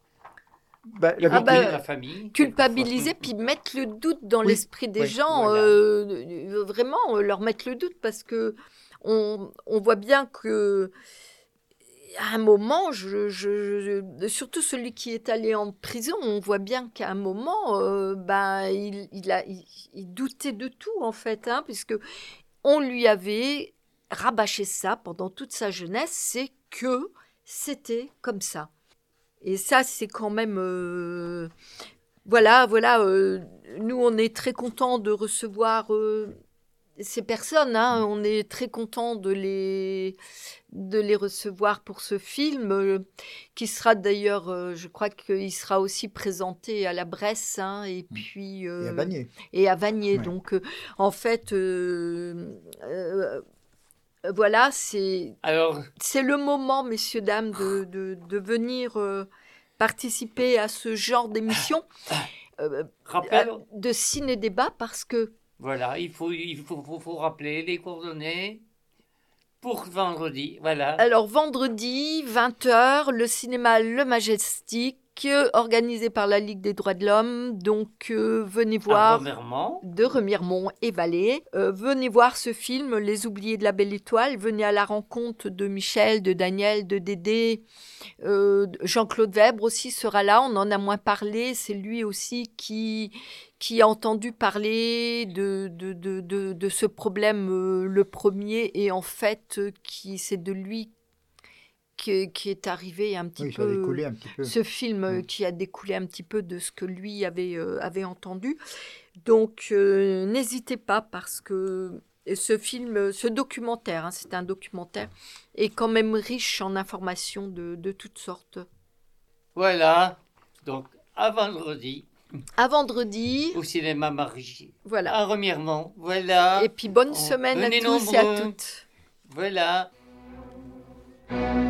Bah, la Ah victime- bah, la famille. culpabiliser, puis mettre le doute dans Oui, l'esprit des oui, gens, voilà. euh, euh, vraiment euh, leur mettre le doute, parce que on, on voit bien que à un moment, je, je- je- surtout celui qui est allé en prison, on voit bien qu'à un moment, euh, ben, il, il a, il, il doutait de tout en fait, hein, puisque on lui avait rabâché ça pendant toute sa jeunesse, c'est que c'était comme ça. Et ça, c'est quand même... euh, Voilà, voilà. euh, nous, on est très contents de recevoir euh, ces personnes. hein, on est très contents de les, de les recevoir pour ce film, euh, qui sera d'ailleurs, euh, je crois qu'il sera aussi présenté à la Bresse, hein, et puis... Et à euh, Bagné. et à Vanier. Ouais. Donc, euh, en fait, euh, euh, voilà, c'est Alors, c'est le moment, messieurs, dames, de, de, de venir euh, participer à ce genre d'émission euh, rappel, euh, de ciné-débat, parce que voilà, il faut, il faut, faut, faut rappeler les coordonnées pour vendredi. Voilà. alors vendredi, vingt heures, le cinéma Le Majestic, euh, organisé par la Ligue des droits de l'homme. Donc, euh, venez À voir... Remiremont. de Remiremont et Vallée. Euh, venez voir ce film, Les Oubliés de la Belle Étoile. Venez à la rencontre de Michel, de Daniel, de Dédé. Euh, Jean-Claude Weber aussi sera là. On en a moins parlé. C'est lui aussi qui, qui a entendu parler de, de, de, de, de ce problème euh, le premier. Et en fait, euh, qui, c'est de lui qui, qui est arrivé un petit Oui, ça a peu... découlé un petit peu. Ce film euh, Mm. qui a découlé un petit peu de ce que lui avait, euh, avait entendu. Donc, euh, n'hésitez pas, parce que ce film, ce documentaire, hein, c'est un documentaire, est quand même riche en informations de, de toutes sortes. Voilà. Donc, à vendredi, À vendredi, au cinéma Marie. voilà. À Remiremont. Voilà. Et puis, bonne Oh, semaine à venez tous et à nombreux. toutes. Voilà.